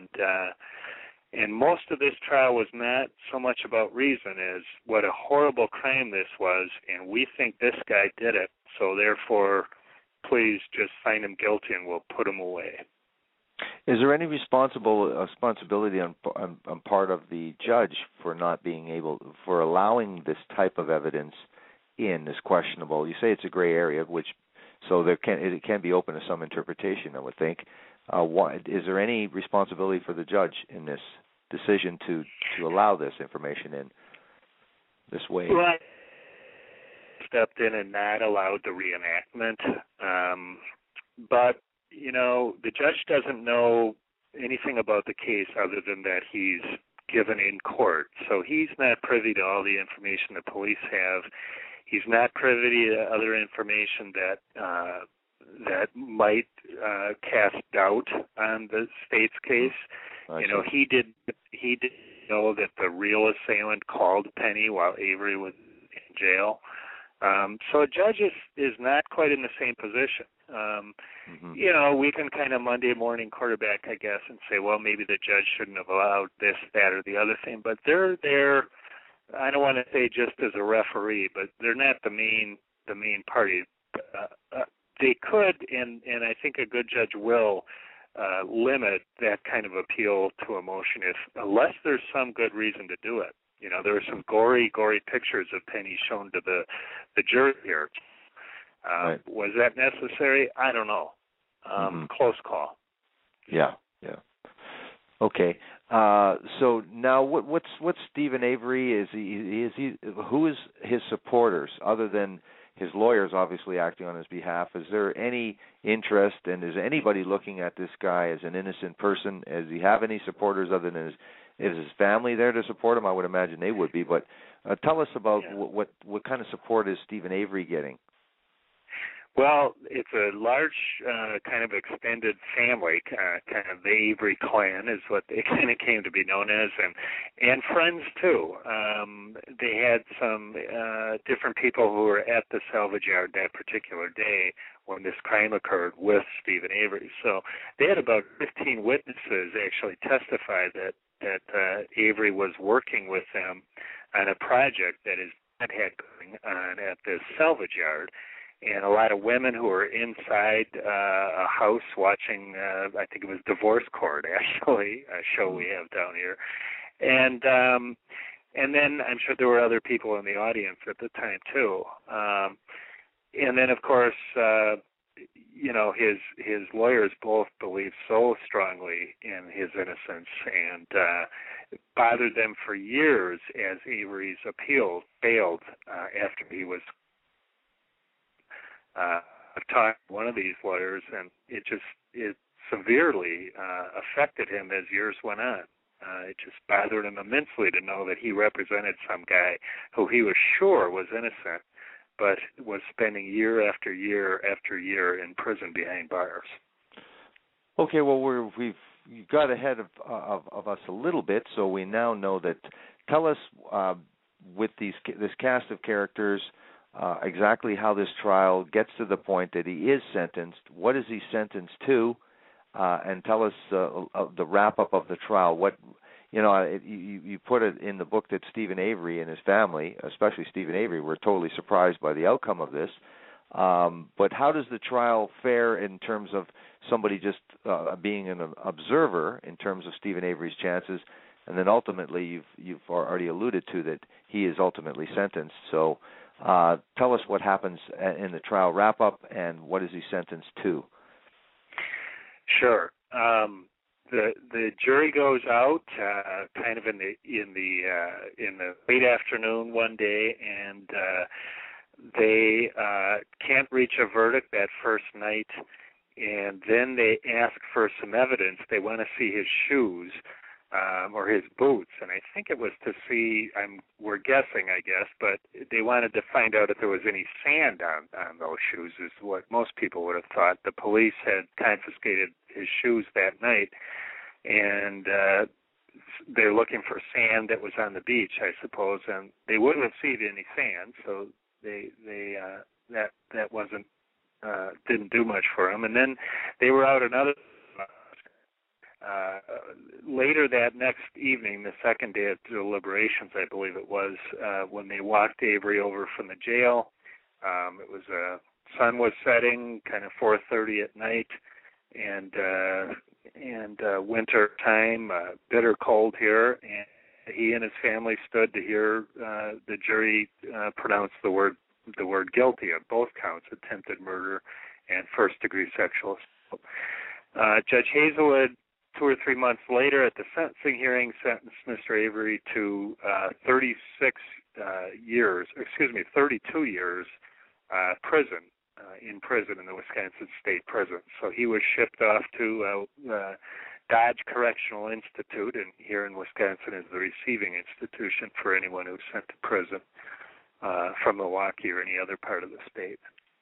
And most of this trial was not so much about reason as what a horrible crime this was, and we think this guy did it, so therefore, please just find him guilty and we'll put him away.
Is there any responsibility on part of the judge for for allowing this type of evidence in as questionable? You say it's a gray area, so it can be open to some interpretation, I would think. Is there any responsibility for the judge in this decision to allow this information in this way?
Well, I stepped in and not allowed the reenactment, but the judge doesn't know anything about the case other than that he's given in court. So he's not privy to all the information the police have. He's not privy to other information that might cast doubt on the state's case. He did know that the real assailant called Penny while Avery was in jail. So a judge is not quite in the same position. We can kind of Monday morning quarterback, I guess, and say, well, maybe the judge shouldn't have allowed this, that, or the other thing. But they're there, I don't want to say just as a referee, but they're not the main party. They could, and I think a good judge will, limit that kind of appeal to emotion unless there's some good reason to do it. There were some gory pictures of Penny shown to the jury here.
Right.
Was that necessary? I don't know. Close call.
Yeah. Okay. So now, what's Steven Avery? Is he? Who is his supporters other than his lawyers obviously acting on his behalf. Is there any interest, and is anybody looking at this guy as an innocent person? Does he have any supporters other than is his family there to support him? I would imagine they would be. But tell us about what kind of support is Steven Avery getting?
Well, it's a large kind of extended family, kind of the Avery clan is what they kind of came to be known as, and friends too. They had some different people who were at the salvage yard that particular day when this crime occurred with Steven Avery. So they had about 15 witnesses actually testify that Avery was working with them on a project that his dad had going on at this salvage yard. And a lot of women who were inside a house watching, I think it was Divorce Court, actually, a show we have down here. And then I'm sure there were other people in the audience at the time, too. And then, of course, his lawyers both believed so strongly in his innocence, and bothered them for years as Avery's appeal failed after he was I've talked to one of these lawyers, and it severely affected him as years went on. It just bothered him immensely to know that he represented some guy who he was sure was innocent, but was spending year after year after year in prison behind bars.
Okay, well, we've got ahead of us a little bit, so we now know that. Tell us, with this cast of characters, exactly how this trial gets to the point that he is sentenced. What is he sentenced to? And tell us the wrap-up of the trial. You put it in the book that Steven Avery and his family, especially Steven Avery, were totally surprised by the outcome of this. But how does the trial fare in terms of somebody just being an observer in terms of Steven Avery's chances? And then ultimately, you've already alluded to that he is ultimately sentenced. So tell us what happens in the trial wrap-up and what is he sentenced to?
Sure. The jury goes out kind of in the late afternoon one day, and they can't reach a verdict that first night, and then they ask for some evidence. They want to see his shoes. Or his boots, and I think it was to see, we're guessing, I guess, but they wanted to find out if there was any sand on those shoes, is what most people would have thought. The police had confiscated his shoes that night, and they're looking for sand that was on the beach, I suppose, and they wouldn't have seen any sand, so that wasn't, didn't do much for them. And then they were out another later that next evening, the second day of deliberations, I believe it was, when they walked Avery over from the jail. It was sun was setting, kind of 4:30 at night, and winter time, bitter cold here, and he and his family stood to hear the jury pronounce the word guilty of both counts, attempted murder and first-degree sexual assault. Judge Hazelwood, 2 or 3 months later at the sentencing hearing, sentenced Mr. Avery to 32 years in prison in the Wisconsin State Prison. So he was shipped off to Dodge Correctional Institute, and here in Wisconsin is the receiving institution for anyone who's sent to prison from Milwaukee or any other part of the state.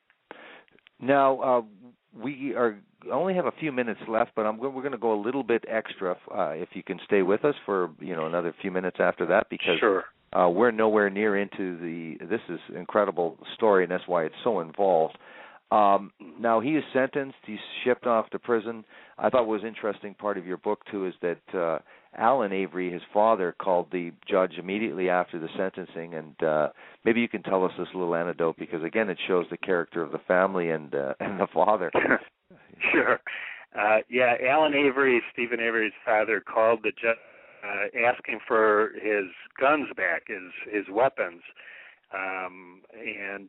Now, we only have a few minutes left, but we're going to go a little bit extra if you can stay with us for another few minutes after that, because
sure.
We're nowhere near into this is an incredible story, and that's why it's so involved. Now, he is sentenced. He's shipped off to prison. I thought what was interesting part of your book, too, is that Alan Avery, his father, called the judge immediately after the sentencing, and maybe you can tell us this little anecdote, because, again, it shows the character of the family and the father.
Sure. Alan Avery, Steven Avery's father, called the judge asking for his guns back, his weapons, and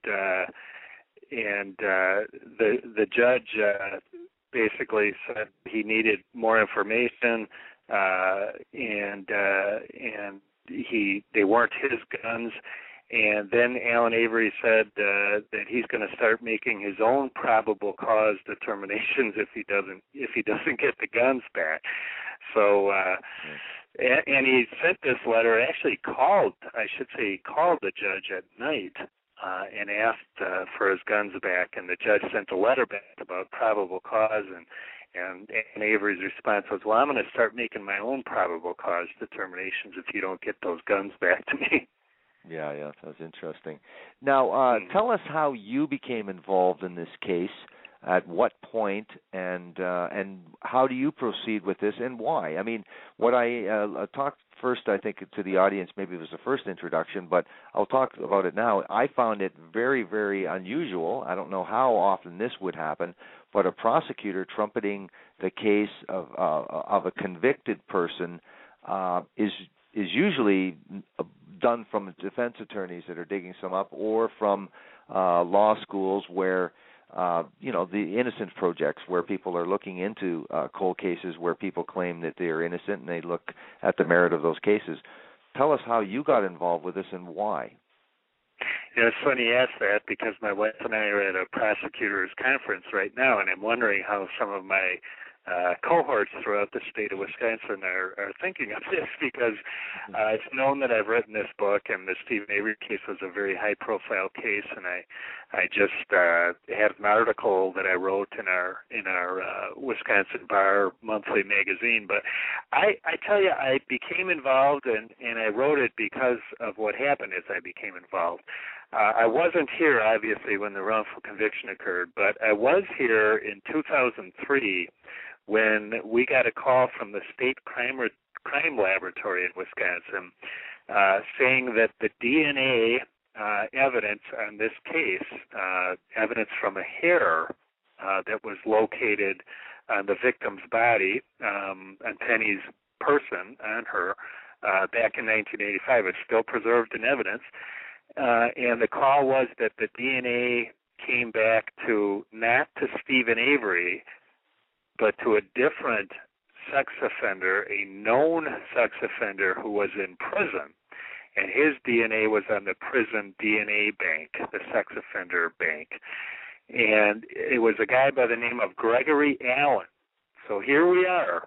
the judge basically said he needed more information, and they weren't his guns, And then Alan Avery said that he's going to start making his own probable cause determinations if he doesn't get the guns back. So, and he sent this letter. Actually, called the judge at night and asked for his guns back. And the judge sent a letter back about probable cause, and Avery's response was, "Well, I'm going to start making my own probable cause determinations if you don't get those guns back to me."
Yeah, that's interesting. Now, tell us how you became involved in this case. At what point, and how do you proceed with this, and why? I mean, what I talked first, I think, to the audience, maybe it was the first introduction, but I'll talk about it now. I found it very, very unusual. I don't know how often this would happen, but a prosecutor trumpeting the case of a convicted person is usually done from defense attorneys that are digging some up, or from law schools where the Innocence Projects, where people are looking into cold cases where people claim that they are innocent, and they look at the merit of those cases. Tell us how you got involved with this and why.
Yeah, it's funny you ask that, because my wife and I are at a prosecutors conference right now, and I'm wondering how some of my cohorts throughout the state of Wisconsin are thinking of this, because it's known that I've written this book, and the Steven Avery case was a very high-profile case, and I just had an article that I wrote in our Wisconsin Bar Monthly magazine. But I tell you, I became involved, and I wrote it because of what happened as I became involved. I wasn't here, obviously, when the wrongful conviction occurred, but I was here in 2003 when we got a call from the state crime laboratory in Wisconsin saying that the DNA evidence on this case, evidence from a hair that was located on the victim's body, on Penny's person, on her, back in 1985, is still preserved in evidence. And the call was that the DNA came back not to Steven Avery, but to a different sex offender, a known sex offender who was in prison. And his DNA was on the prison DNA bank, the sex offender bank. And it was a guy by the name of Gregory Allen. So here we are,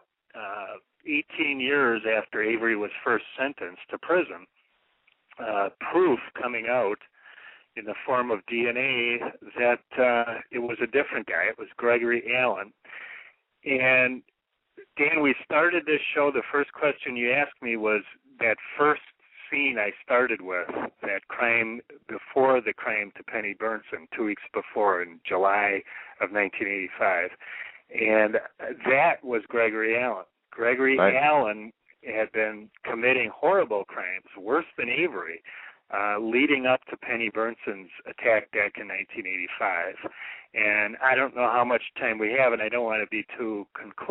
18 years after Avery was first sentenced to prison, proof coming out in the form of DNA that it was a different guy. It was Gregory Allen. And, Dan, we started this show, the first question you asked me was that first scene I started with, that crime before the crime to Penny Bernsen, 2 weeks before, in July of 1985. And that was Gregory Allen. Gregory Allen had been committing horrible crimes, worse than Avery, leading up to Penny Bernsen's attack back in 1985. And I don't know how much time we have, and I don't want to be too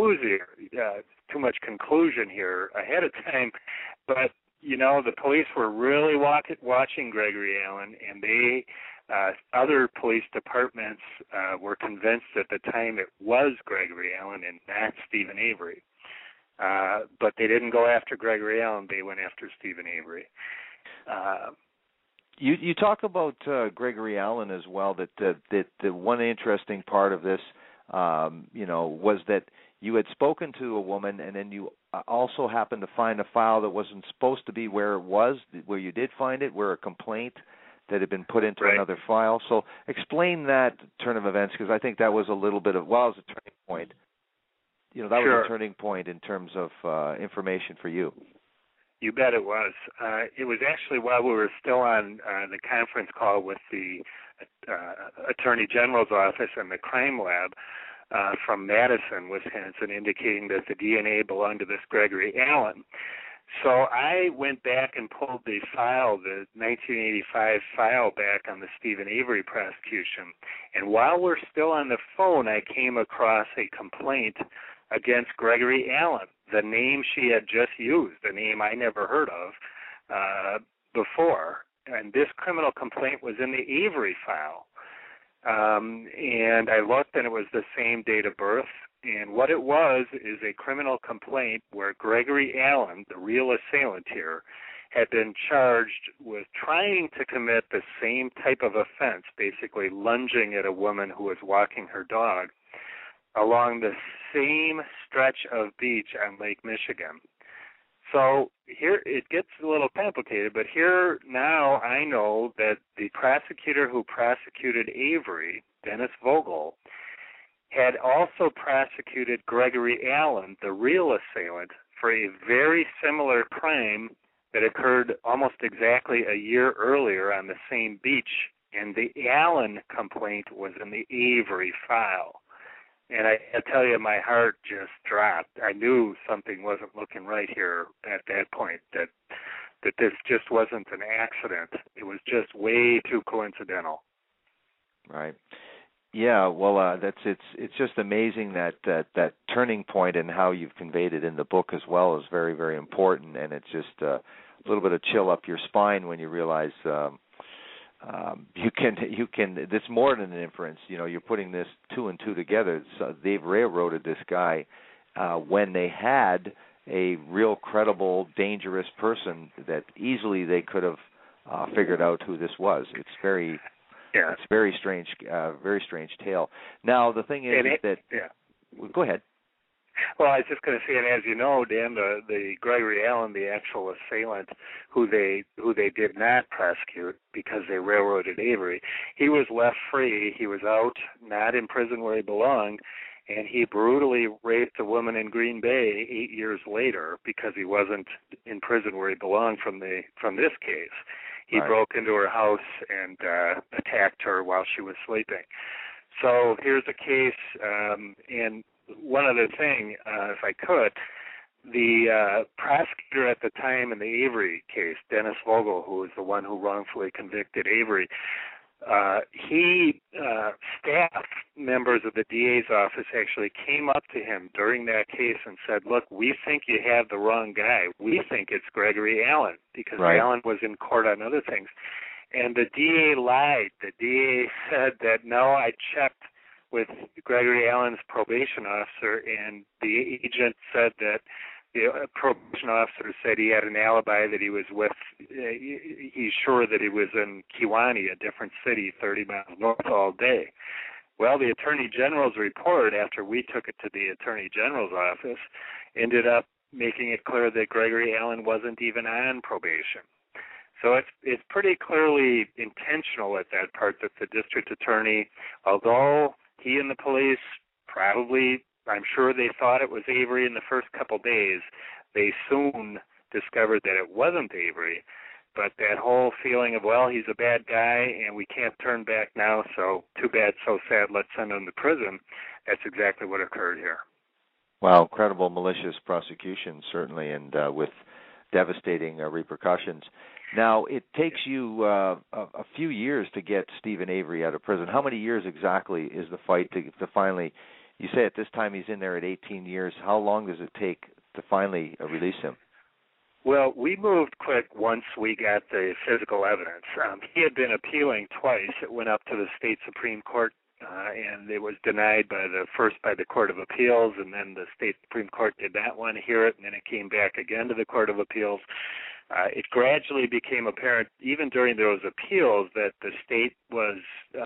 much conclusion here ahead of time, but, the police were really watching Gregory Allen, and they, other police departments were convinced at the time it was Gregory Allen and not Steven Avery. But they didn't go after Gregory Allen, they went after Steven Avery.
You talk about Gregory Allen as well. That the one interesting part of this, was that you had spoken to a woman, and then you also happened to find a file that wasn't supposed to be where it was, where you did find it, where a complaint that had been put into another file. So explain that turn of events, because I think that was a little bit of, it was a turning point. That was a turning point in terms of information for you.
You bet it was. It was actually while we were still on the conference call with the Attorney General's office and the crime lab from Madison, Wisconsin, indicating that the DNA belonged to this Gregory Allen. So I went back and pulled the file, the 1985 file back on the Steven Avery prosecution. And while we're still on the phone, I came across a complaint against Gregory Allen, the name she had just used, a name I never heard of before. And this criminal complaint was in the Avery file. And I looked, and it was the same date of birth. And what it was is a criminal complaint where Gregory Allen, the real assailant here, had been charged with trying to commit the same type of offense, basically lunging at a woman who was walking her dog along the same stretch of beach on Lake Michigan. So here it gets a little complicated, but here now I know that the prosecutor who prosecuted Avery, Dennis Vogel, had also prosecuted Gregory Allen, the real assailant, for a very similar crime that occurred almost exactly a year earlier on the same beach, and the Allen complaint was in the Avery file. And I tell you, my heart just dropped. I knew something wasn't looking right here at that point, that this just wasn't an accident. It was just way too coincidental.
Right. Yeah, well, it's just amazing that turning point and how you've conveyed it in the book as well is very, very important, and it's just a little bit of chill up your spine when you realize you can. It's more than an inference. You know, you're putting this two and two together. So they've railroaded this guy when they had a real credible, dangerous person that easily they could have figured out who this was. It's very.
Yeah.
It's very strange tale. Now, the thing is that...
Yeah.
Well, go ahead.
Well, I was just going to say, and as you know, Dan, the Gregory Allen, the actual assailant, who they did not prosecute because they railroaded Avery, he was left free. He was out, not in prison where he belonged, and he brutally raped a woman in Green Bay 8 years later because he wasn't in prison where he belonged from this case. He
Right.
broke into her house and attacked her while she was sleeping. So here's a case, and one other thing, if I could, the prosecutor at the time in the Avery case, Dennis Vogel, who was the one who wrongfully convicted Avery, staff members of the DA's office actually came up to him during that case and said, look, we think you have the wrong guy. We think it's Gregory Allen, because
Right.
Allen was in court on other things. And the DA lied. The DA said that, no, I checked with Gregory Allen's probation officer, and the agent said that the probation officer said he had an alibi, that he was with, he's sure that he was in Kewanee, a different city 30 miles north, all day. Well, the Attorney General's report, after we took it to the Attorney General's office, ended up making it clear that Gregory Allen wasn't even on probation. So it's pretty clearly intentional at that part that the district attorney, although he and the police probably, I'm sure they thought it was Avery in the first couple days, they soon discovered that it wasn't Avery. But that whole feeling of, well, he's a bad guy and we can't turn back now, so too bad, so sad, let's send him to prison, that's exactly what occurred here.
Well, credible malicious prosecution, certainly, and with devastating repercussions. Now, it takes you a few years to get Steven Avery out of prison. How many years exactly is the fight to finally, you say at this time he's in there at 18 years. How long does it take to finally release him?
Well, we moved quick once we got the physical evidence. He had been appealing twice. It went up to the state Supreme Court, and it was denied by the Court of Appeals, and then the state Supreme Court did not want to hear it, and then it came back again to the Court of Appeals. It gradually became apparent, even during those appeals, that the state was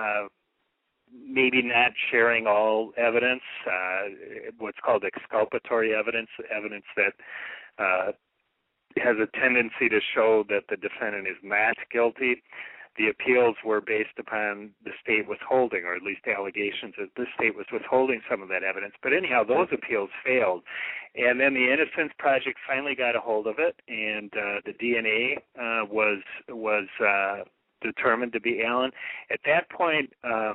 maybe not sharing all evidence, what's called exculpatory evidence, evidence that has a tendency to show that the defendant is not guilty. The appeals were based upon the state withholding, or at least allegations that the state was withholding some of that evidence. But anyhow, those appeals failed. And then the Innocence Project finally got a hold of it, and the DNA was determined to be Allen. At that point,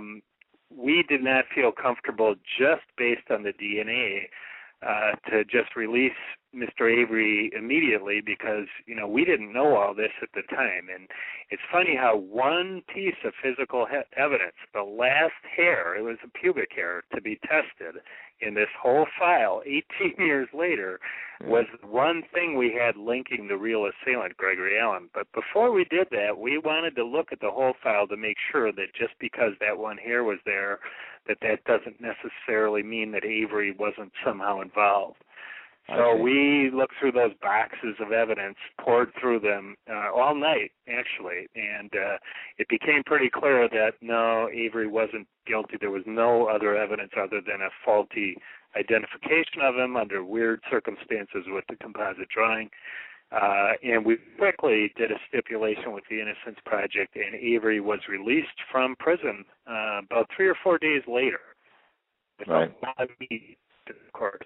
we did not feel comfortable just based on the DNA to just release Mr. Avery immediately, because, you know, we didn't know all this at the time. And it's funny how one piece of physical evidence, the last hair, it was a pubic hair to be tested in this whole file 18 years later, was one thing we had linking the real assailant, Gregory Allen. But before we did that, we wanted to look at the whole file to make sure that just because that one hair was there, that doesn't necessarily mean that Avery wasn't somehow involved. So we looked through those boxes of evidence, poured through them all night, actually, and it became pretty clear that, no, Avery wasn't guilty. There was no other evidence other than a faulty identification of him under weird circumstances with the composite drawing. And we quickly did a stipulation with the Innocence Project, and Avery was released from prison about 3 or 4 days later.
Right.
Of course.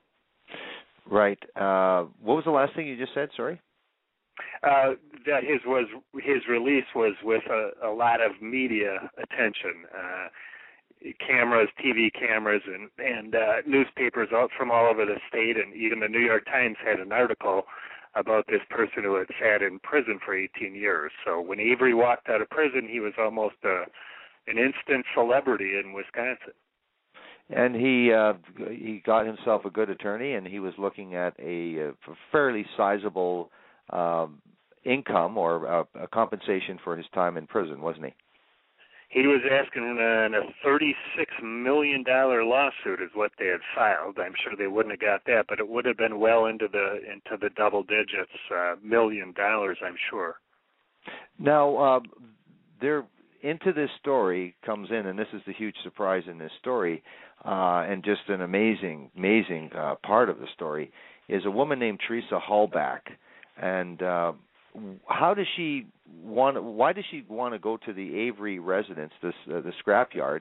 Right. What was the last thing you just said? Sorry.
That his release was with a lot of media attention, cameras, TV cameras, and newspapers out from all over the state, and even the New York Times had an article about this person who had sat in prison for 18 years. So when Avery walked out of prison, he was almost an instant celebrity in Wisconsin.
And he got himself a good attorney, and he was looking at a fairly sizable income or a compensation for his time in prison, wasn't he?
He was asking a $36 million lawsuit is what they had filed. I'm sure they wouldn't have got that, but it would have been well into the double digits, $1 million, I'm sure.
Now, into this story comes in, and this is the huge surprise in this story, and just an amazing part of the story, is a woman named Teresa Halbach. And why does she want to go to the Avery residence, the scrapyard?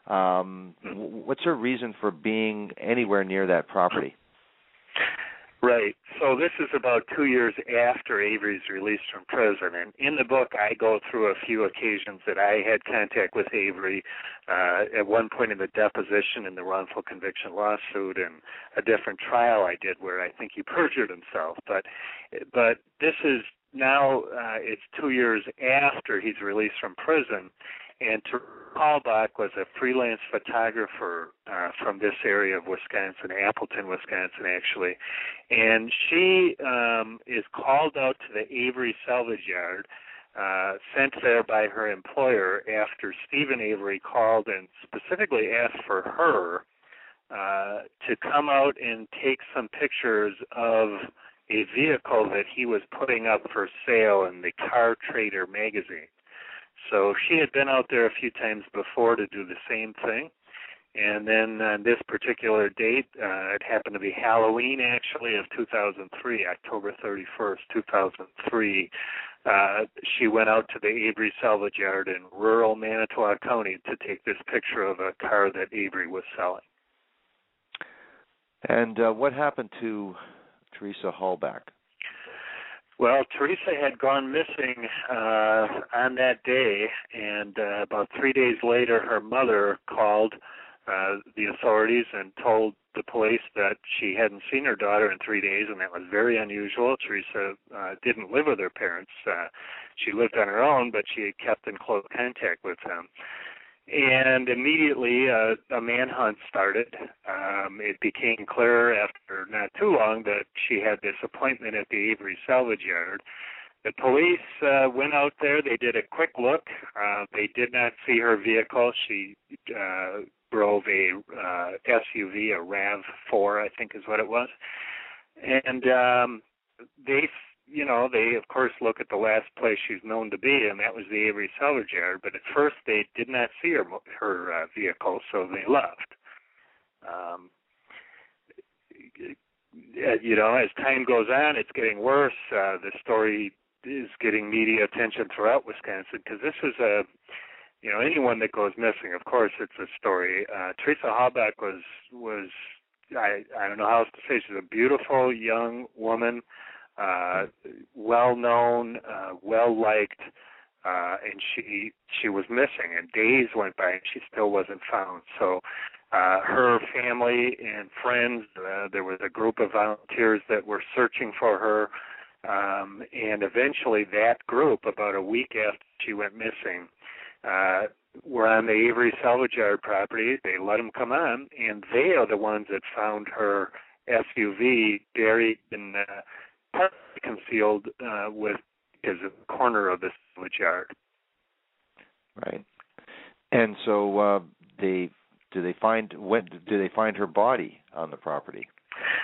What's her reason for being anywhere near that property?
Right. So this is about 2 years after Avery's released from prison. And in the book, I go through a few occasions that I had contact with Avery, at one point in the deposition in the wrongful conviction lawsuit, and a different trial I did where I think he perjured himself. But this is now, it's 2 years after he's released from prison. And Teresa Halbach was a freelance photographer from this area of Wisconsin, Appleton, Wisconsin, actually. And she is called out to the Avery Salvage Yard, sent there by her employer after Stephen Avery called and specifically asked for her to come out and take some pictures of a vehicle that he was putting up for sale in the Car Trader magazine. So she had been out there a few times before to do the same thing. And then on this particular date, it happened to be Halloween, actually, of 2003, October 31st, 2003. She went out to the Avery Salvage Yard in rural Manitowoc County to take this picture of a car that Avery was selling.
And what happened to Teresa Halbach?
Well, Teresa had gone missing on that day, and about 3 days later, her mother called the authorities and told the police that she hadn't seen her daughter in 3 days, and that was very unusual. Teresa didn't live with her parents. She lived on her own, but she had kept in close contact with them. And immediately a manhunt started. It became clear after not too long that she had this appointment at the Avery Salvage Yard. The police went out there. They did a quick look. They did not see her vehicle. She drove a SUV, a RAV4, I think is what it was. And they, of course, look at the last place she's known to be, and that was the Avery Salvage Yard. But at first, they did not see her vehicle, so they left. As time goes on, it's getting worse. The story is getting media attention throughout Wisconsin because this is anyone that goes missing, of course, it's a story. Teresa Halbach was I don't know how else to say. She's a beautiful young woman. Well-known, well-liked, and she was missing, and days went by and she still wasn't found. So her family and friends, there was a group of volunteers that were searching for her, and eventually that group, about a week after she went missing, were on the Avery Salvage Yard property. They let them come on, and they are the ones that found her SUV buried in partly concealed with is a corner of the salvage yard.
Right. And so do they find her body on the property?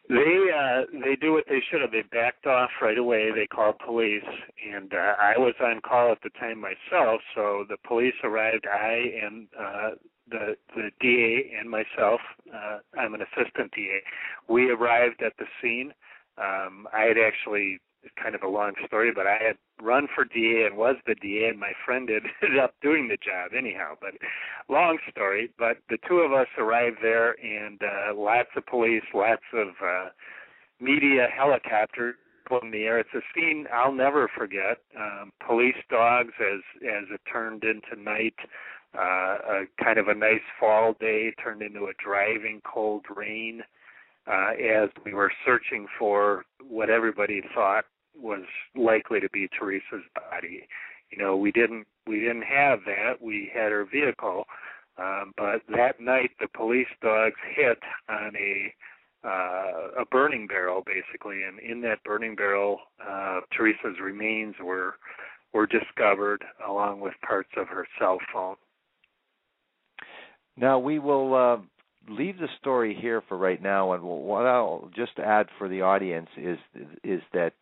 They do what they should have. They backed off right away. They called police, and I was on call at the time myself. So the police arrived. I and the DA and myself. I'm an assistant DA. We arrived at the scene. I had actually, kind of a long story, but I had run for DA and was the DA, and my friend ended up doing the job anyhow. But long story. But the two of us arrived there, and lots of police, lots of media, helicopters in the air. It's a scene I'll never forget. Police dogs as it turned into night. A kind of a nice fall day turned into a driving cold rain as we were searching for what everybody thought was likely to be Teresa's body. You know, we didn't have that. We had her vehicle, but that night the police dogs hit on a burning barrel, basically, and in that burning barrel, Teresa's remains were discovered, along with parts of her cell phone.
Now we will leave the story here for right now, and what I'll just add for the audience is that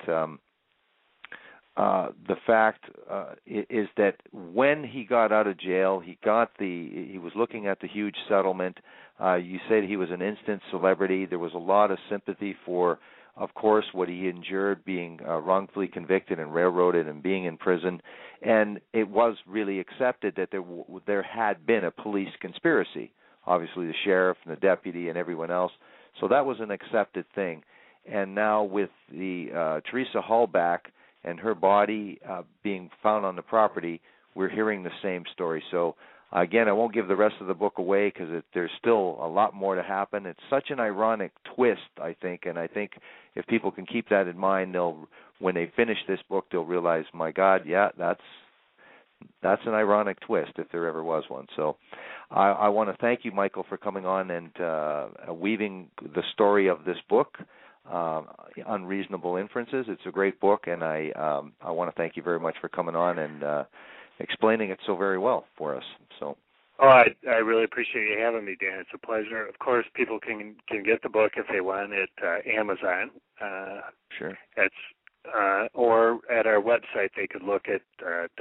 the fact is that when he got out of jail, he was looking at the huge settlement. You said he was an instant celebrity. There was a lot of sympathy for, of course, what he endured being wrongfully convicted and railroaded and being in prison, and it was really accepted that there had been a police conspiracy. Obviously, the sheriff and the deputy and everyone else. So that was an accepted thing. And now with the Teresa Hull back and her body being found on the property, we're hearing the same story. So, again, I won't give the rest of the book away because there's still a lot more to happen. It's such an ironic twist, I think, and I think if people can keep that in mind, when they finish this book, they'll realize, my God, yeah, that's an ironic twist if there ever was one. So I want to thank you, Michael, for coming on and weaving the story of this book, Unreasonable Inferences. It's a great book, and I want to thank you very much for coming on and explaining it so very well for us. So.
Oh, I really appreciate you having me, Dan. It's a pleasure. Of course, people can get the book if they want at Amazon.
Sure.
Or at our website, they could look at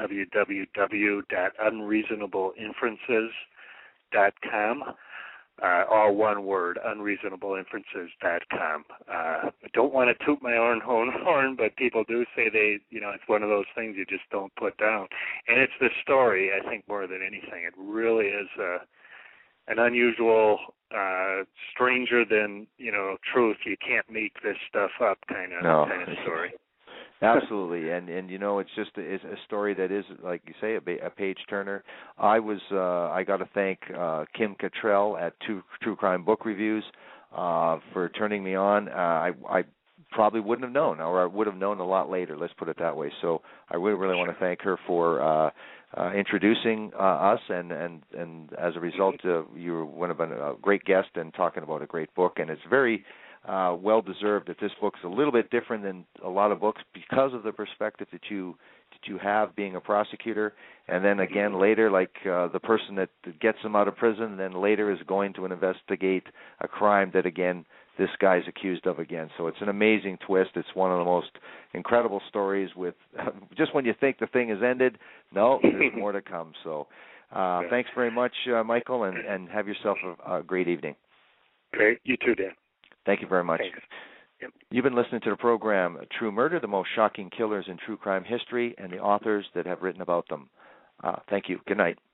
www.unreasonableiinferences.com. All one word, unreasonableiinferences.com. I don't want to toot my own horn, but people do say it's one of those things you just don't put down. And it's the story, I think, more than anything. It really is an unusual, stranger than, truth. You can't make this stuff up kind of story.
Absolutely, and it's just it's a story that is, like you say, a page turner. I got to thank Kim Cattrall at True Crime Book Reviews for turning me on. I probably wouldn't have known, or I would have known a lot later. Let's put it that way. So I really want to thank her for introducing us, and as a result, you would have been a great guest and talking about a great book, and it's very well deserved that this book's a little bit different than a lot of books because of the perspective that you have being a prosecutor, and then again later, like the person that gets him out of prison, then later is going to investigate a crime that again this guy's accused of again. So it's an amazing twist. It's one of the most incredible stories with just when you think the thing has ended, no, there's more to come. So thanks very much, Michael, and have yourself a great evening.
Great. You too, Dan.
Thank you very much.
Thanks. Yep.
You've been listening to the program True Murder, the most shocking killers in true crime history, and the authors that have written about them. Thank you. Good night.